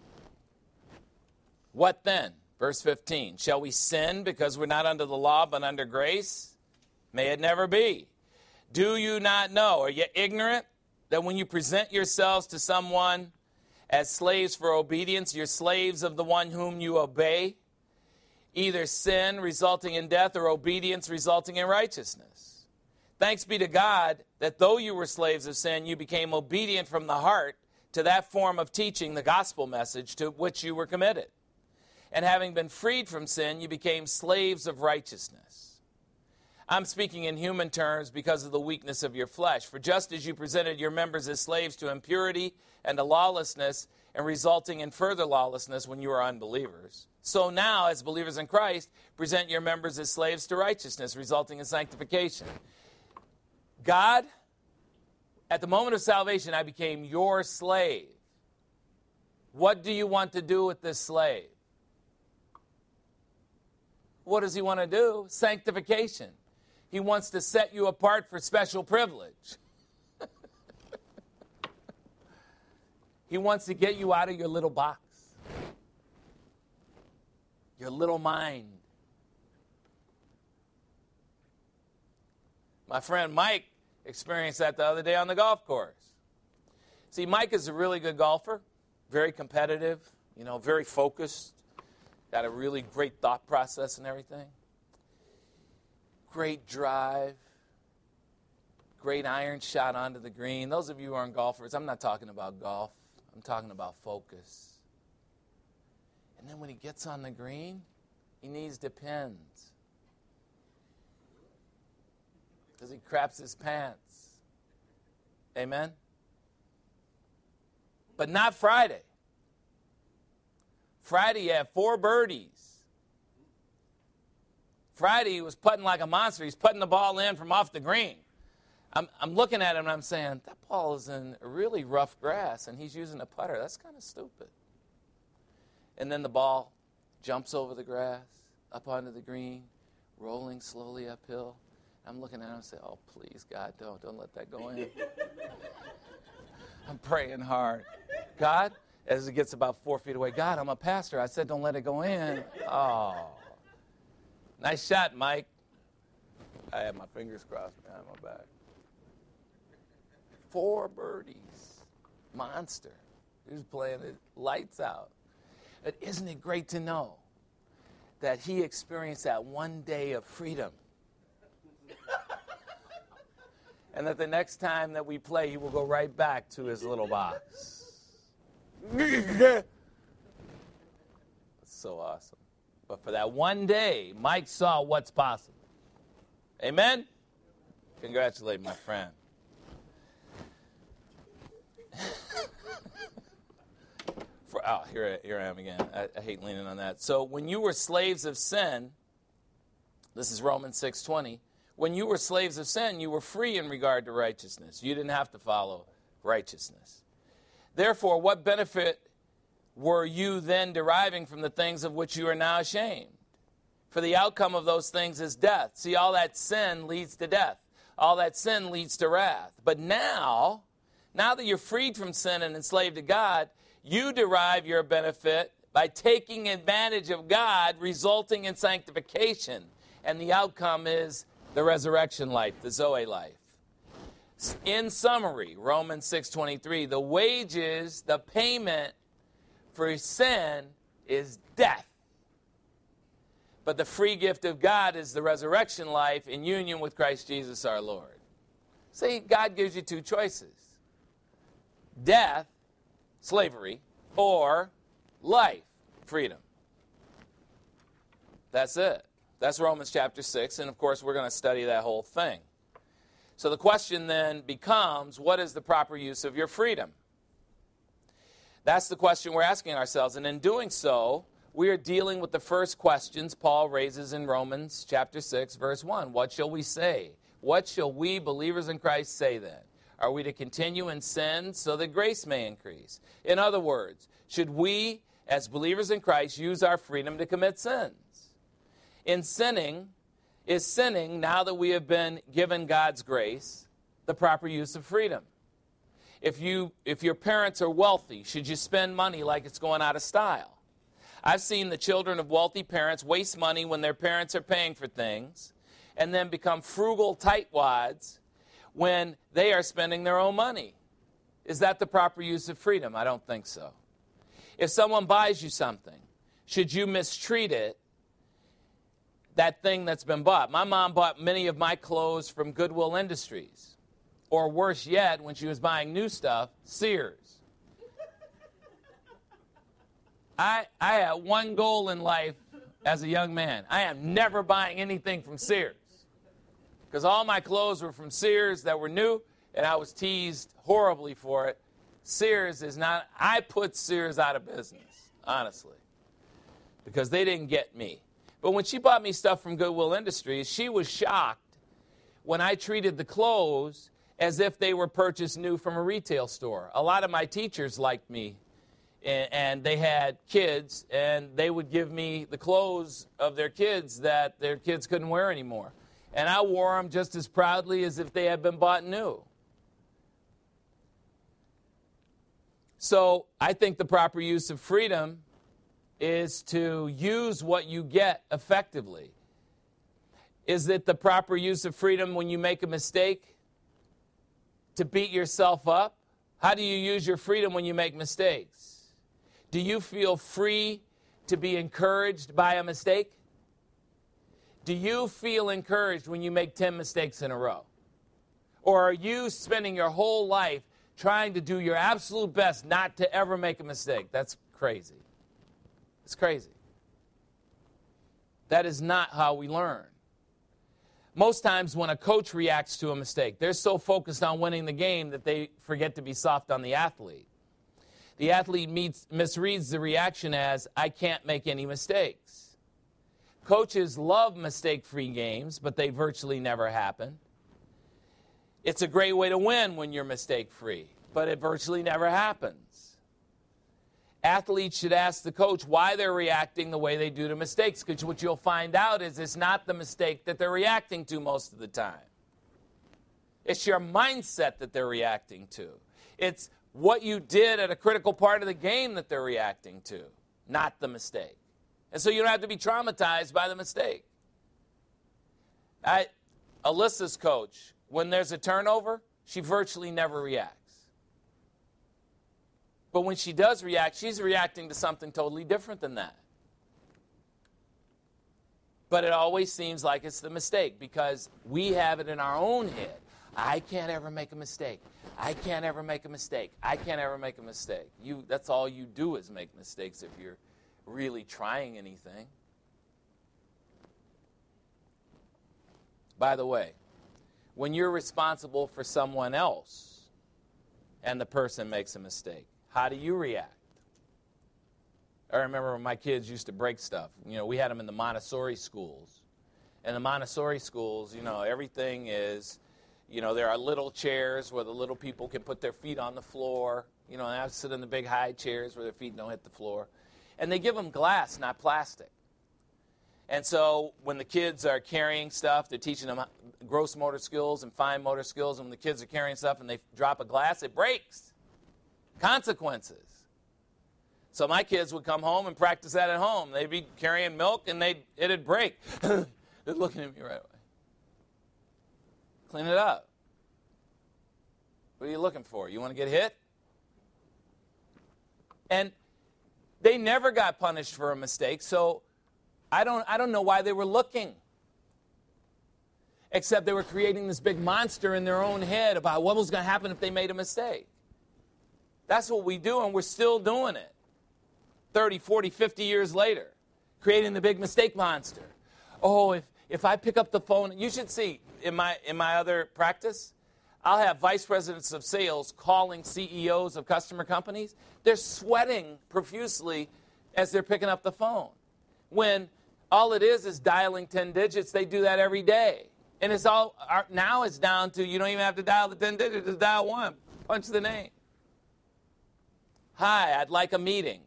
What then? Verse fifteen. Shall we sin because we're not under the law but under grace? May it never be. Do you not know, are you ignorant, that when you present yourselves to someone as slaves for obedience, you're slaves of the one whom you obey, either sin resulting in death or obedience resulting in righteousness. Thanks be to God that though you were slaves of sin, you became obedient from the heart to that form of teaching, the gospel message, to which you were committed. And having been freed from sin, you became slaves of righteousness. I'm speaking in human terms because of the weakness of your flesh. For just as you presented your members as slaves to impurity and to lawlessness, and resulting in further lawlessness when you were unbelievers, so now, as believers in Christ, present your members as slaves to righteousness, resulting in sanctification. God, at the moment of salvation, I became your slave. What do you want to do with this slave? What does he want to do? Sanctification. He wants to set you apart for special privilege. He wants to get you out of your little box, your little mind. My friend Mike experienced that the other day on the golf course. See, Mike is a really good golfer, very competitive, you know, very focused, got a really great thought process and everything. Great drive, great iron shot onto the green. Those of you who aren't golfers, I'm not talking about golf. I'm talking about focus. And then when he gets on the green, he needs depends. Because he craps his pants. Amen? But not Friday. Friday he had four birdies. Friday he was putting like a monster. He's putting the ball in from off the green. I'm, I'm looking at him and I'm saying, that ball is in really rough grass and he's using a putter. That's kind of stupid. And then the ball jumps over the grass, up onto the green, rolling slowly uphill. I'm looking at him and say, oh, please, God, don't. Don't let that go in. I'm praying hard. God, as it gets about four feet away, God, I'm a pastor. I said don't let it go in. Oh. Nice shot, Mike. I had my fingers crossed behind my back. Four birdies. Monster. He was playing it lights out. But isn't it great to know that he experienced that one day of freedom? And that the next time that we play, he will go right back to his little box. It's so awesome. But for that one day, Mike saw what's possible. Amen? Congratulate my friend. For, oh, here, here I am again. I, I hate leaning on that. So when you were slaves of sin, this is Romans six twenty, when you were slaves of sin, you were free in regard to righteousness. You didn't have to follow righteousness. Therefore, what benefit were you then deriving from the things of which you are now ashamed? For the outcome of those things is death. See, all that sin leads to death. All that sin leads to wrath. But now, now that you're freed from sin and enslaved to God, you derive your benefit by taking advantage of God, resulting in sanctification. And the outcome is the resurrection life, the Zoe life. In summary, Romans six twenty-three, the wages, the payment for sin is death. But the free gift of God is the resurrection life in union with Christ Jesus our Lord. See, God gives you two choices. Death, slavery, or life, freedom. That's it. That's Romans chapter six, and of course we're going to study that whole thing. So the question then becomes, what is the proper use of your freedom? That's the question we're asking ourselves, and in doing so, we are dealing with the first questions Paul raises in Romans chapter six, verse one. What shall we say? What shall we, believers in Christ, say then? Are we to continue in sin so that grace may increase? In other words, should we, as believers in Christ, use our freedom to commit sins? In sinning, is sinning, now that we have been given God's grace, the proper use of freedom? If you, if your parents are wealthy, should you spend money like it's going out of style? I've seen the children of wealthy parents waste money when their parents are paying for things and then become frugal tightwads when they are spending their own money. Is that the proper use of freedom? I don't think so. If someone buys you something, should you mistreat it that thing that's been bought. My mom bought many of my clothes from Goodwill Industries. Or worse yet, when she was buying new stuff, Sears. I, I had one goal in life as a young man. I am never buying anything from Sears. Because all my clothes were from Sears that were new, and I was teased horribly for it. Sears is not, I put Sears out of business, honestly, because they didn't get me. But when she bought me stuff from Goodwill Industries, she was shocked when I treated the clothes as if they were purchased new from a retail store. A lot of my teachers liked me, and they had kids, and they would give me the clothes of their kids that their kids couldn't wear anymore. And I wore them just as proudly as if they had been bought new. So I think the proper use of freedom is to use what you get effectively. Is it the proper use of freedom when you make a mistake to beat yourself up? How do you use your freedom when you make mistakes? Do you feel free to be encouraged by a mistake? Do you feel encouraged when you make ten mistakes in a row? Or are you spending your whole life trying to do your absolute best not to ever make a mistake? That's crazy. It's crazy. That is not how we learn. Most times when a coach reacts to a mistake, they're so focused on winning the game that they forget to be soft on the athlete. The athlete meets, misreads the reaction as, I can't make any mistakes. Coaches love mistake-free games, but they virtually never happen. It's a great way to win when you're mistake-free, but it virtually never happens. Athletes should ask the coach why they're reacting the way they do to mistakes, because what you'll find out is it's not the mistake that they're reacting to most of the time. It's your mindset that they're reacting to. It's what you did at a critical part of the game that they're reacting to, not the mistake. And so you don't have to be traumatized by the mistake. I, Alyssa's coach, when there's a turnover, she virtually never reacts. But when she does react, she's reacting to something totally different than that. But it always seems like it's the mistake because we have it in our own head. I can't ever make a mistake. I can't ever make a mistake. I can't ever make a mistake. You, that's all you do is make mistakes if you're really trying anything. By the way, when you're responsible for someone else and the person makes a mistake, how do you react? I remember when my kids used to break stuff. You know, we had them in the Montessori schools. In the Montessori schools, you know, everything is, you know, there are little chairs where the little people can put their feet on the floor. You know, and they have to sit in the big high chairs where their feet don't hit the floor. And they give them glass, not plastic. And so when the kids are carrying stuff, they're teaching them gross motor skills and fine motor skills. And when the kids are carrying stuff and they drop a glass, it breaks. Consequences. So my kids would come home and practice that at home. They'd be carrying milk and they'd, it'd break. They're looking at me right away. Clean it up. What are you looking for? You want to get hit? And they never got punished for a mistake, so I don't, I don't know why they were looking. Except they were creating this big monster in their own head about what was going to happen if they made a mistake. That's what we do, and we're still doing it. thirty, forty, fifty years later, creating the big mistake monster. Oh, if, if I pick up the phone, you should see, in my, in my other practice, I'll have vice presidents of sales calling C E Os of customer companies. They're sweating profusely as they're picking up the phone. When all it is is dialing ten digits, they do that every day. And it's all, now it's down to, you don't even have to dial the ten digits, just dial one, punch the name. Hi, I'd like a meeting.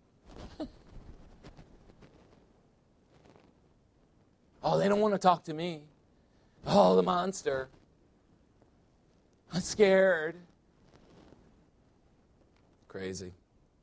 Oh, they don't want to talk to me. Oh, the monster. I'm scared. Crazy.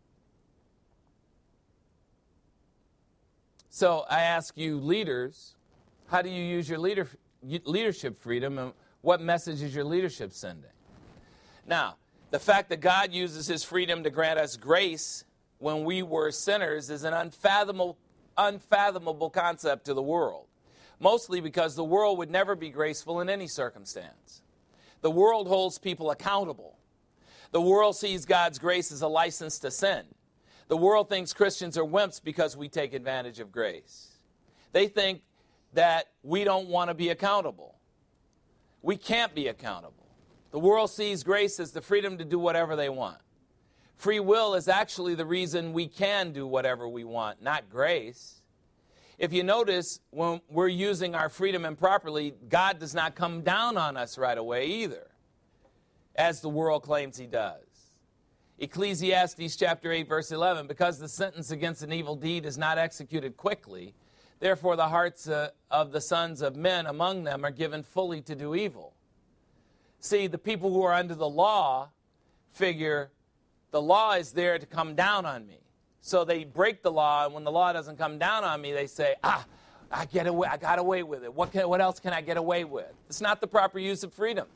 So I ask you leaders, how do you use your leader, leadership freedom, and what message is your leadership sending? Now, the fact that God uses his freedom to grant us grace when we were sinners is an unfathomable, unfathomable concept to the world. Mostly because the world would never be graceful in any circumstance. The world holds people accountable. The world sees God's grace as a license to sin. The world thinks Christians are wimps because we take advantage of grace. They think that we don't want to be accountable. We can't be accountable. The world sees grace as the freedom to do whatever they want. Free will is actually the reason we can do whatever we want, not grace. If you notice, when we're using our freedom improperly, God does not come down on us right away either, as the world claims he does. Ecclesiastes chapter eight, verse eleven, because the sentence against an evil deed is not executed quickly, therefore the hearts uh, of the sons of men among them are given fully to do evil. See, the people who are under the law figure the law is there to come down on me. So they break the law, and when the law doesn't come down on me, they say, ah, I get away, I got away with it. What, can, what else can I get away with? It's not the proper use of freedom.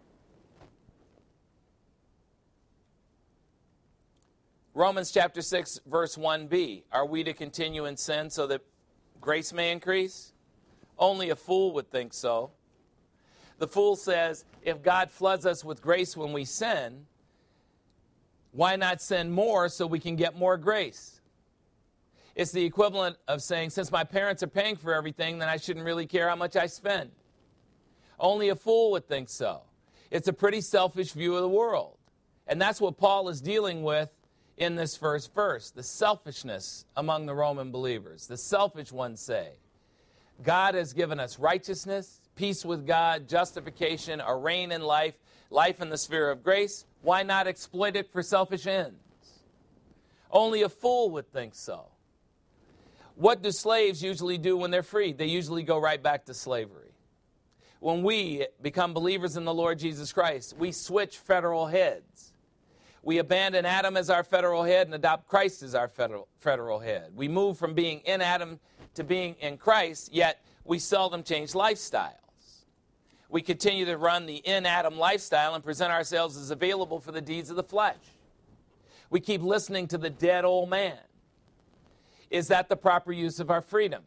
Romans chapter six, verse one b, are we to continue in sin so that grace may increase? Only a fool would think so. The fool says, if God floods us with grace when we sin, why not sin more so we can get more grace? It's the equivalent of saying, since my parents are paying for everything, then I shouldn't really care how much I spend. Only a fool would think so. It's a pretty selfish view of the world. And that's what Paul is dealing with in this first verse, the selfishness among the Roman believers. The selfish ones say, God has given us righteousness, peace with God, justification, a reign in life, life in the sphere of grace. Why not exploit it for selfish ends? Only a fool would think so. What do slaves usually do when they're freed? They usually go right back to slavery. When we become believers in the Lord Jesus Christ, we switch federal heads. We abandon Adam as our federal head and adopt Christ as our federal, federal head. We move from being in Adam to being in Christ, yet we seldom change lifestyles. We continue to run the in Adam lifestyle and present ourselves as available for the deeds of the flesh. We keep listening to the dead old man. Is that the proper use of our freedom?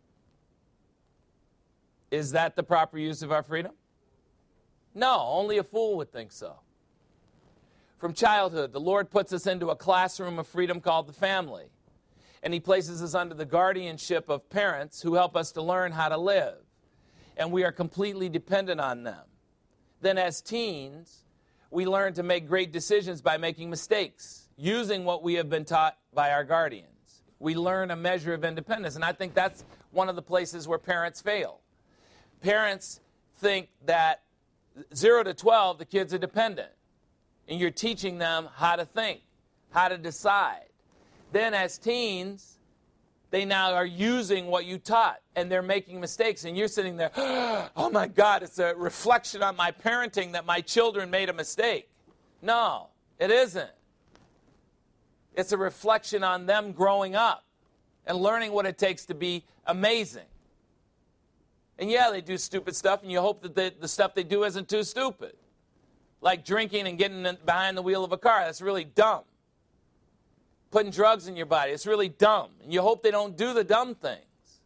Is that the proper use of our freedom? No, only a fool would think so. From childhood, the Lord puts us into a classroom of freedom called the family. And he places us under the guardianship of parents who help us to learn how to live. And we are completely dependent on them. Then as teens, we learn to make great decisions by making mistakes, using what we have been taught by our guardians. We learn a measure of independence. And I think that's one of the places where parents fail. Parents think that zero to twelve, the kids are dependent. And you're teaching them how to think, how to decide. Then as teens, they now are using what you taught, and they're making mistakes. And you're sitting there, oh my God, it's a reflection on my parenting that my children made a mistake. No, it isn't. It's a reflection on them growing up and learning what it takes to be amazing. And yeah, they do stupid stuff, and you hope that the, the stuff they do isn't too stupid. Like drinking and getting behind the wheel of a car. That's really dumb. Putting drugs in your body. It's really dumb. And you hope they don't do the dumb things.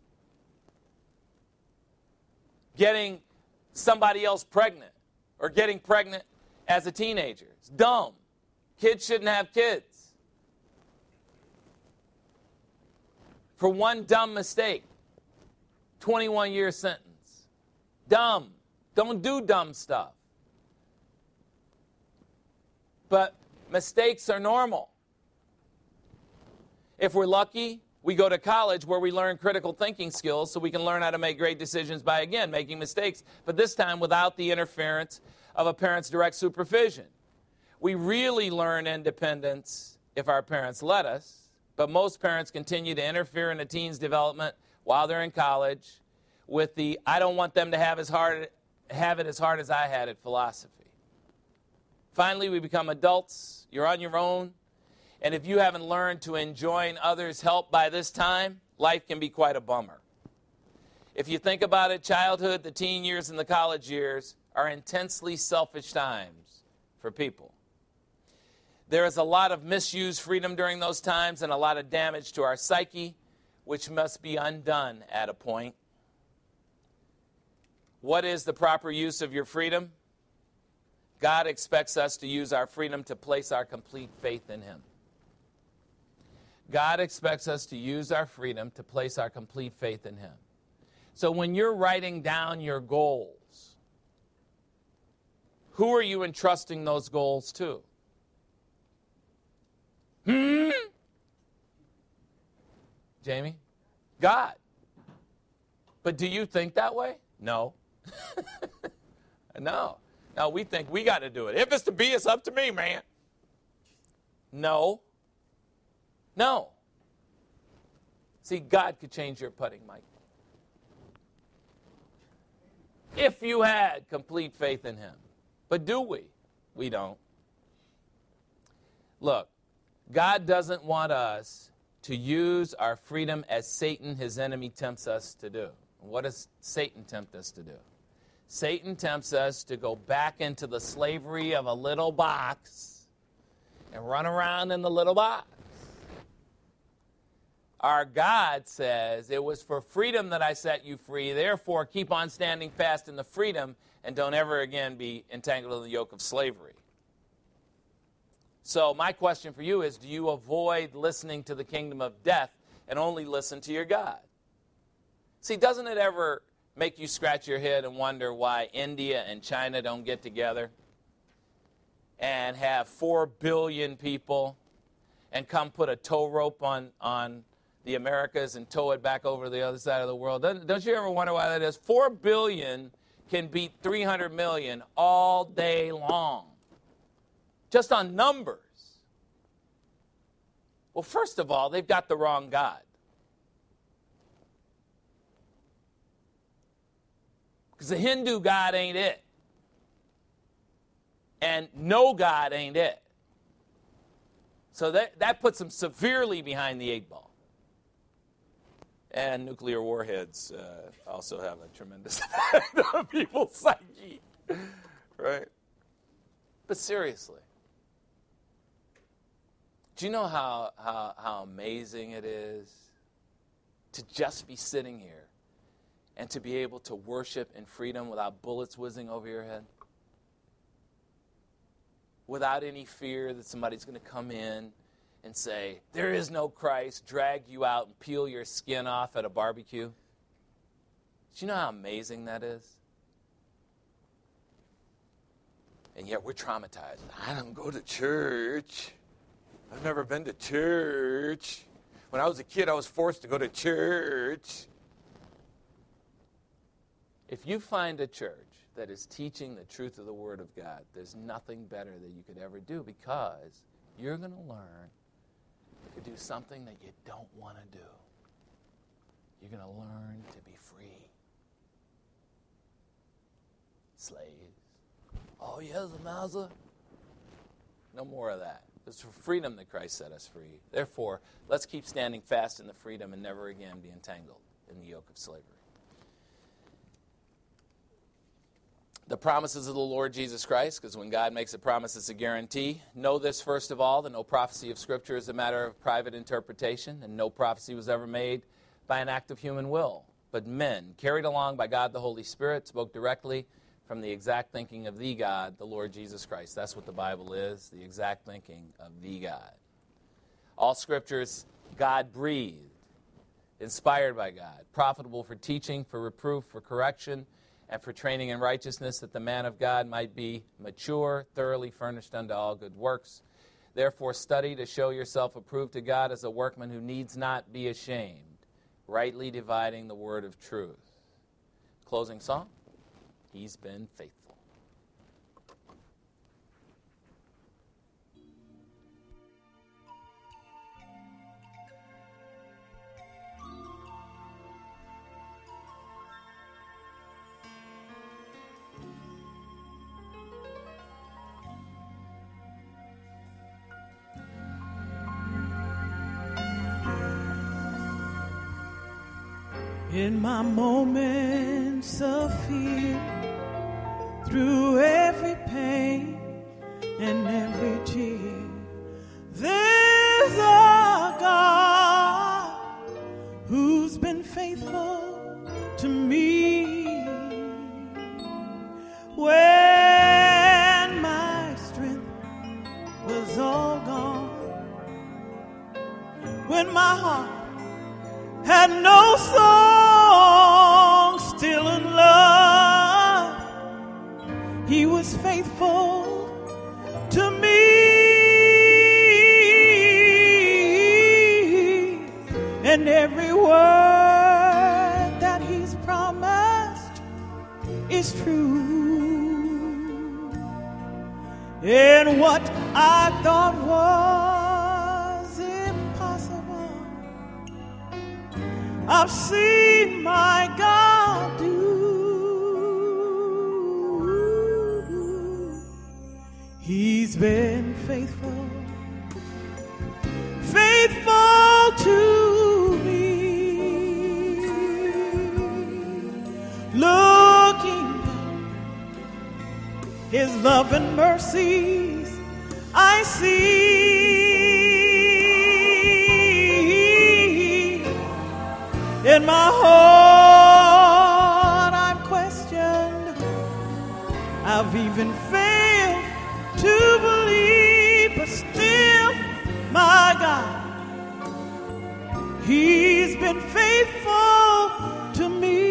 Getting somebody else pregnant or getting pregnant as a teenager. It's dumb. Kids shouldn't have kids. For one dumb mistake, twenty-one year sentence. Dumb. Don't do dumb stuff. But mistakes are normal. If we're lucky, we go to college where we learn critical thinking skills so we can learn how to make great decisions by, again, making mistakes, but this time without the interference of a parent's direct supervision. We really learn independence if our parents let us, but most parents continue to interfere in a teen's development while they're in college with the, I don't want them to have, as hard, have it as hard as I had it philosophy. Finally, we become adults. You're on your own. And if you haven't learned to enjoin others' help by this time, life can be quite a bummer. If you think about it, childhood, the teen years, and the college years are intensely selfish times for people. There is a lot of misused freedom during those times and a lot of damage to our psyche, which must be undone at a point. What is the proper use of your freedom? God expects us to use our freedom to place our complete faith in him. God expects us to use our freedom to place our complete faith in him. So when you're writing down your goals, who are you entrusting those goals to? Hmm? Jamie? God. But do you think that way? No. No. No, we think we got to do it. If it's to be, it's up to me, man. No. No. See, God could change your putting, Mike. If you had complete faith in him. But do we? We don't. Look, God doesn't want us to use our freedom as Satan, his enemy, tempts us to do. What does Satan tempt us to do? Satan tempts us to go back into the slavery of a little box and run around in the little box. Our God says, it was for freedom that I set you free, therefore keep on standing fast in the freedom and don't ever again be entangled in the yoke of slavery. So my question for you is, do you avoid listening to the kingdom of death and only listen to your God? See, doesn't it ever make you scratch your head and wonder why India and China don't get together and have four billion people and come put a tow rope on, on the Americas and tow it back over to the other side of the world? Don't, don't you ever wonder why that is? Four billion can beat three hundred million all day long, just on numbers. Well, first of all, they've got the wrong God. Because the Hindu God ain't it. And no God ain't it. So that, that puts them severely behind the eight ball. And nuclear warheads uh, also have a tremendous effect on people's psyche. Right? But seriously, do you know how, how, how amazing it is to just be sitting here and to be able to worship in freedom without bullets whizzing over your head? Without any fear that somebody's going to come in and say, there is no Christ, drag you out and peel your skin off at a barbecue? Do you know how amazing that is? And yet we're traumatized. I don't go to church. I've never been to church. When I was a kid, I was forced to go to church. If you find a church that is teaching the truth of the Word of God, there's nothing better that you could ever do, because you're going to learn to do something that you don't want to do. You're going to learn to be free. Slaves. Oh, yes, Mauser. No more of that. It's for freedom that Christ set us free. Therefore, let's keep standing fast in the freedom and never again be entangled in the yoke of slavery. The promises of the Lord Jesus Christ, because when God makes a promise, it's a guarantee. Know this, first of all, that no prophecy of Scripture is a matter of private interpretation, and no prophecy was ever made by an act of human will. But men, carried along by God the Holy Spirit, spoke directly from the exact thinking of the God, the Lord Jesus Christ. That's what the Bible is, the exact thinking of the God. All Scriptures, God-breathed, inspired by God, profitable for teaching, for reproof, for correction, and for training in righteousness, that the man of God might be mature, thoroughly furnished unto all good works. Therefore study to show yourself approved to God as a workman who needs not be ashamed, rightly dividing the word of truth. Closing song, He's Been Faithful. In my moments of fear, through every pain and every tear, there's a God who's been faithful to me. He was faithful to me. And every word that he's promised is true. And what I thought was impossible, I've seen my God do. He's been faithful, faithful to me. Looking his love and mercies I see. In my heart I've questioned, I've even failed to believe, but still my God, he's been faithful to me.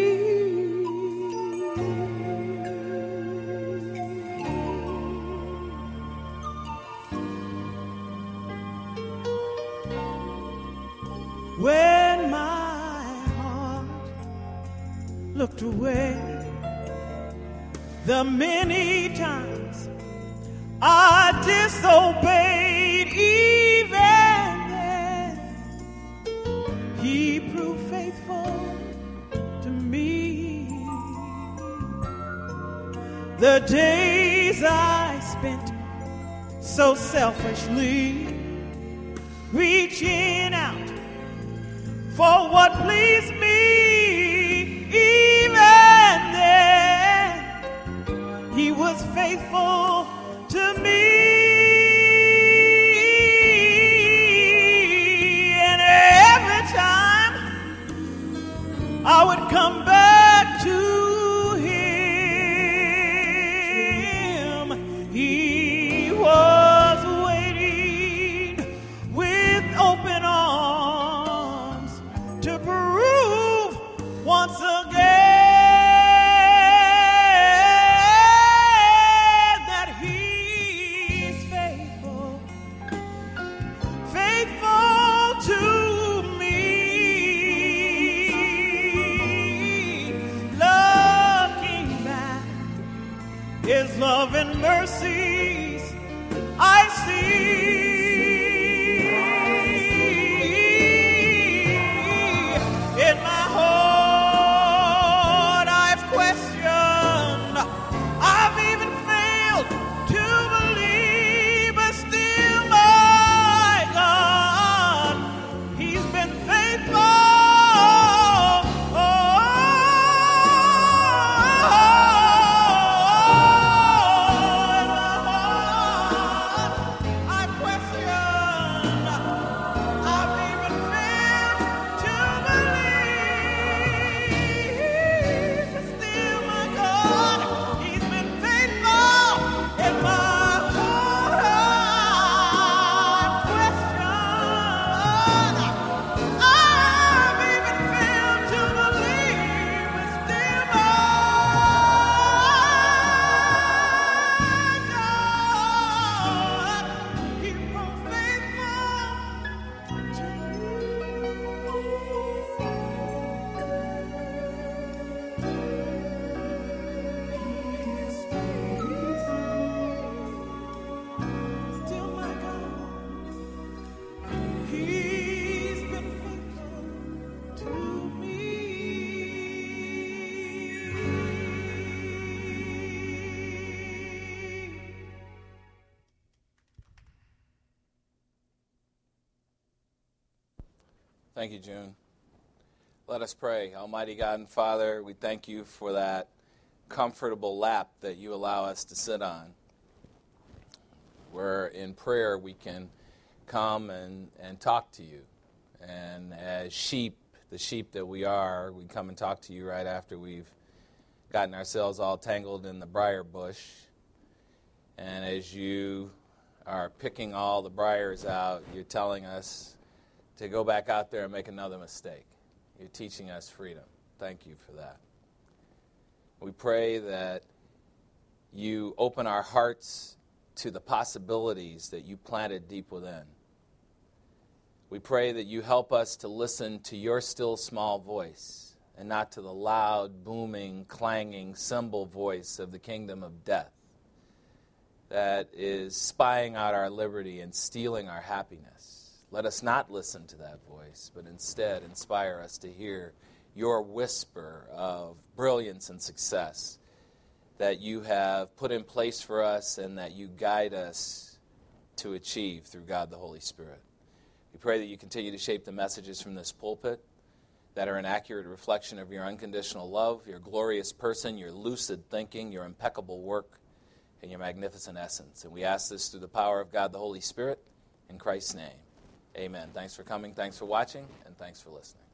When my heart looked away, the many times I disobeyed, even then he proved faithful to me. The days I spent so selfishly reaching out for what pleased me, even then he was faithful to me. And every time I would come back to him, he was waiting with open arms to prove once again that he's faithful, faithful to me. Looking back, his love and mercies I see. In my heart I've questioned, I've even failed to believe, but still my God, he's been faithful. Oh, in my heart I've questioned, I've even failed to believe, but still my God, he's been faithful. In my heart I've questioned, I've even failed to believe, but still my God, he proved faithful to still my God, he's been faithful to me. Thank you, June. Let us pray. Almighty God and Father, we thank you for that comfortable lap that you allow us to sit on, where in prayer we can come and, and talk to you. And as sheep, the sheep that we are, we come and talk to you right after we've gotten ourselves all tangled in the briar bush. And as you are picking all the briars out, you're telling us to go back out there and make another mistake. You're teaching us freedom. Thank you for that. We pray that you open our hearts to the possibilities that you planted deep within. We pray that you help us to listen to your still small voice and not to the loud, booming, clanging cymbal voice of the kingdom of death that is spying out our liberty and stealing our happiness. Let us not listen to that voice, but instead inspire us to hear your whisper of brilliance and success that you have put in place for us and that you guide us to achieve through God the Holy Spirit. We pray that you continue to shape the messages from this pulpit that are an accurate reflection of your unconditional love, your glorious person, your lucid thinking, your impeccable work, and your magnificent essence. And we ask this through the power of God the Holy Spirit, in Christ's name. Amen. Thanks for coming, thanks for watching, and thanks for listening.